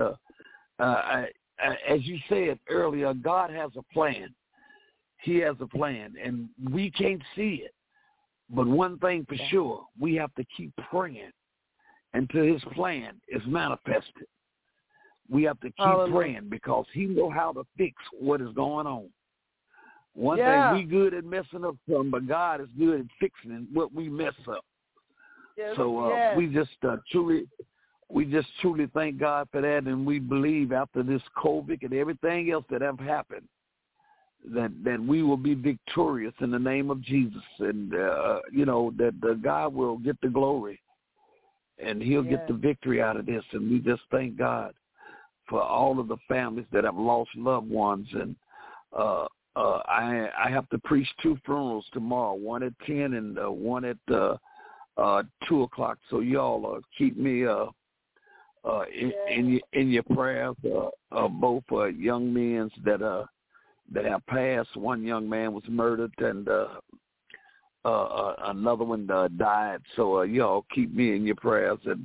as you said earlier, God has a plan. He has a plan, and we can't see it. But one thing for sure, we have to keep praying until his plan is manifested. We have to keep praying because he knows how to fix what is going on. One thing, we good at messing up something, but God is good at fixing what we mess up. Yes, so we just truly thank God for that, and we believe after this COVID and everything else that have happened, that we will be victorious in the name of Jesus, and that God will get the glory, and He'll get the victory out of this. And we just thank God for all of the families that have lost loved ones. And I have to preach 2 funerals tomorrow, one at 10 and one at 2 o'clock. So y'all keep me in your prayers. Both young men that have passed. One young man was murdered, and another one died. So y'all keep me in your prayers, and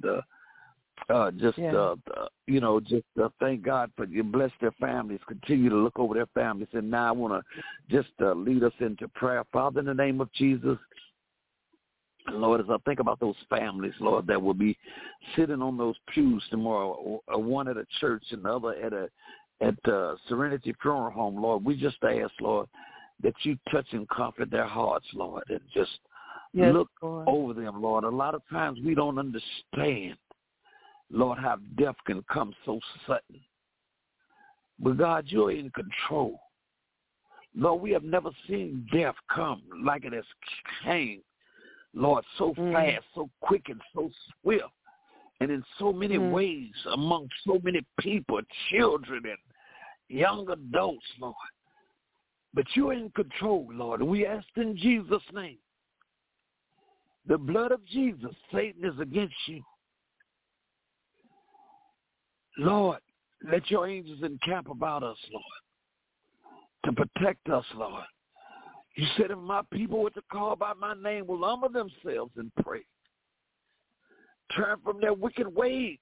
thank God for you. Bless their families. Continue to look over their families. And now I want to just lead us into prayer. Father, in the name of Jesus, Lord, as I think about those families, Lord, that will be sitting on those pews tomorrow, one at a church and the other at Serenity Funeral Home, Lord, we just ask, Lord, that you touch and comfort their hearts, Lord, and just look over them, Lord. A lot of times we don't understand, Lord, how death can come so sudden. But, God, you're in control. Lord, we have never seen death come like it has came, Lord, so fast, so quick, and so swift, and in so many ways among so many people, children and young adults, Lord. But you're in control, Lord, and we ask in Jesus' name. The blood of Jesus, Satan is against you. Lord, let your angels encamp about us, Lord. to protect us, Lord. You said if my people were to call by my name will humble themselves and pray. Turn from their wicked ways.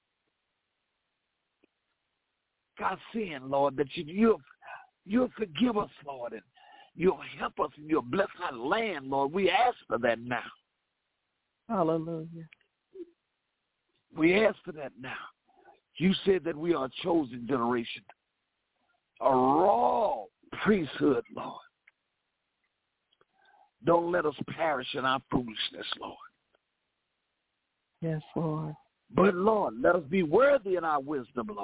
God, saying, Lord, that you'll forgive us, Lord, and you'll help us and you'll bless our land, Lord. We ask for that now. Hallelujah. We ask for that now. You said that we are a chosen generation, a raw priesthood, Lord. Don't let us perish in our foolishness, Lord. Yes, Lord. But, Lord, let us be worthy in our wisdom, Lord.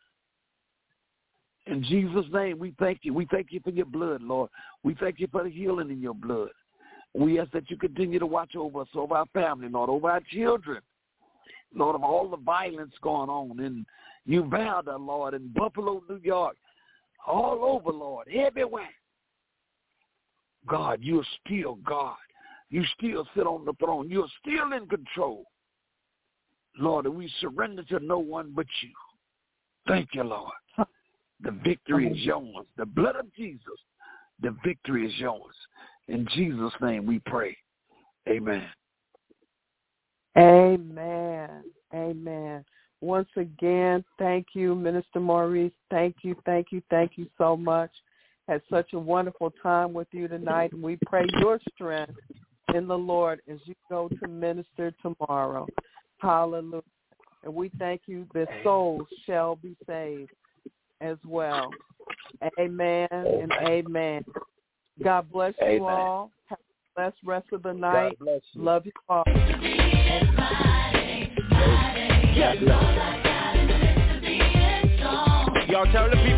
In Jesus' name, we thank you. We thank you for your blood, Lord. We thank you for the healing in your blood. We ask that you continue to watch over us, over our family, Lord, over our children. Lord, of all the violence going on in Uvalde, Lord, in Buffalo, New York, all over, Lord, everywhere. God, you're still God. You still sit on the throne. You're still in control. Lord, and we surrender to no one but you. Thank you, Lord. The victory is yours. The blood of Jesus, the victory is yours. In Jesus' name we pray. Amen. Amen. Amen. Once again, thank you, Minister Maurice. Thank you so much. Had such a wonderful time with you tonight, and we pray your strength in the Lord as you go to minister tomorrow. Hallelujah. And we thank you that souls shall be saved as well. Amen and amen. God bless you all. Have a blessed rest of the night. God bless you. Love you all. Y'all tell the people.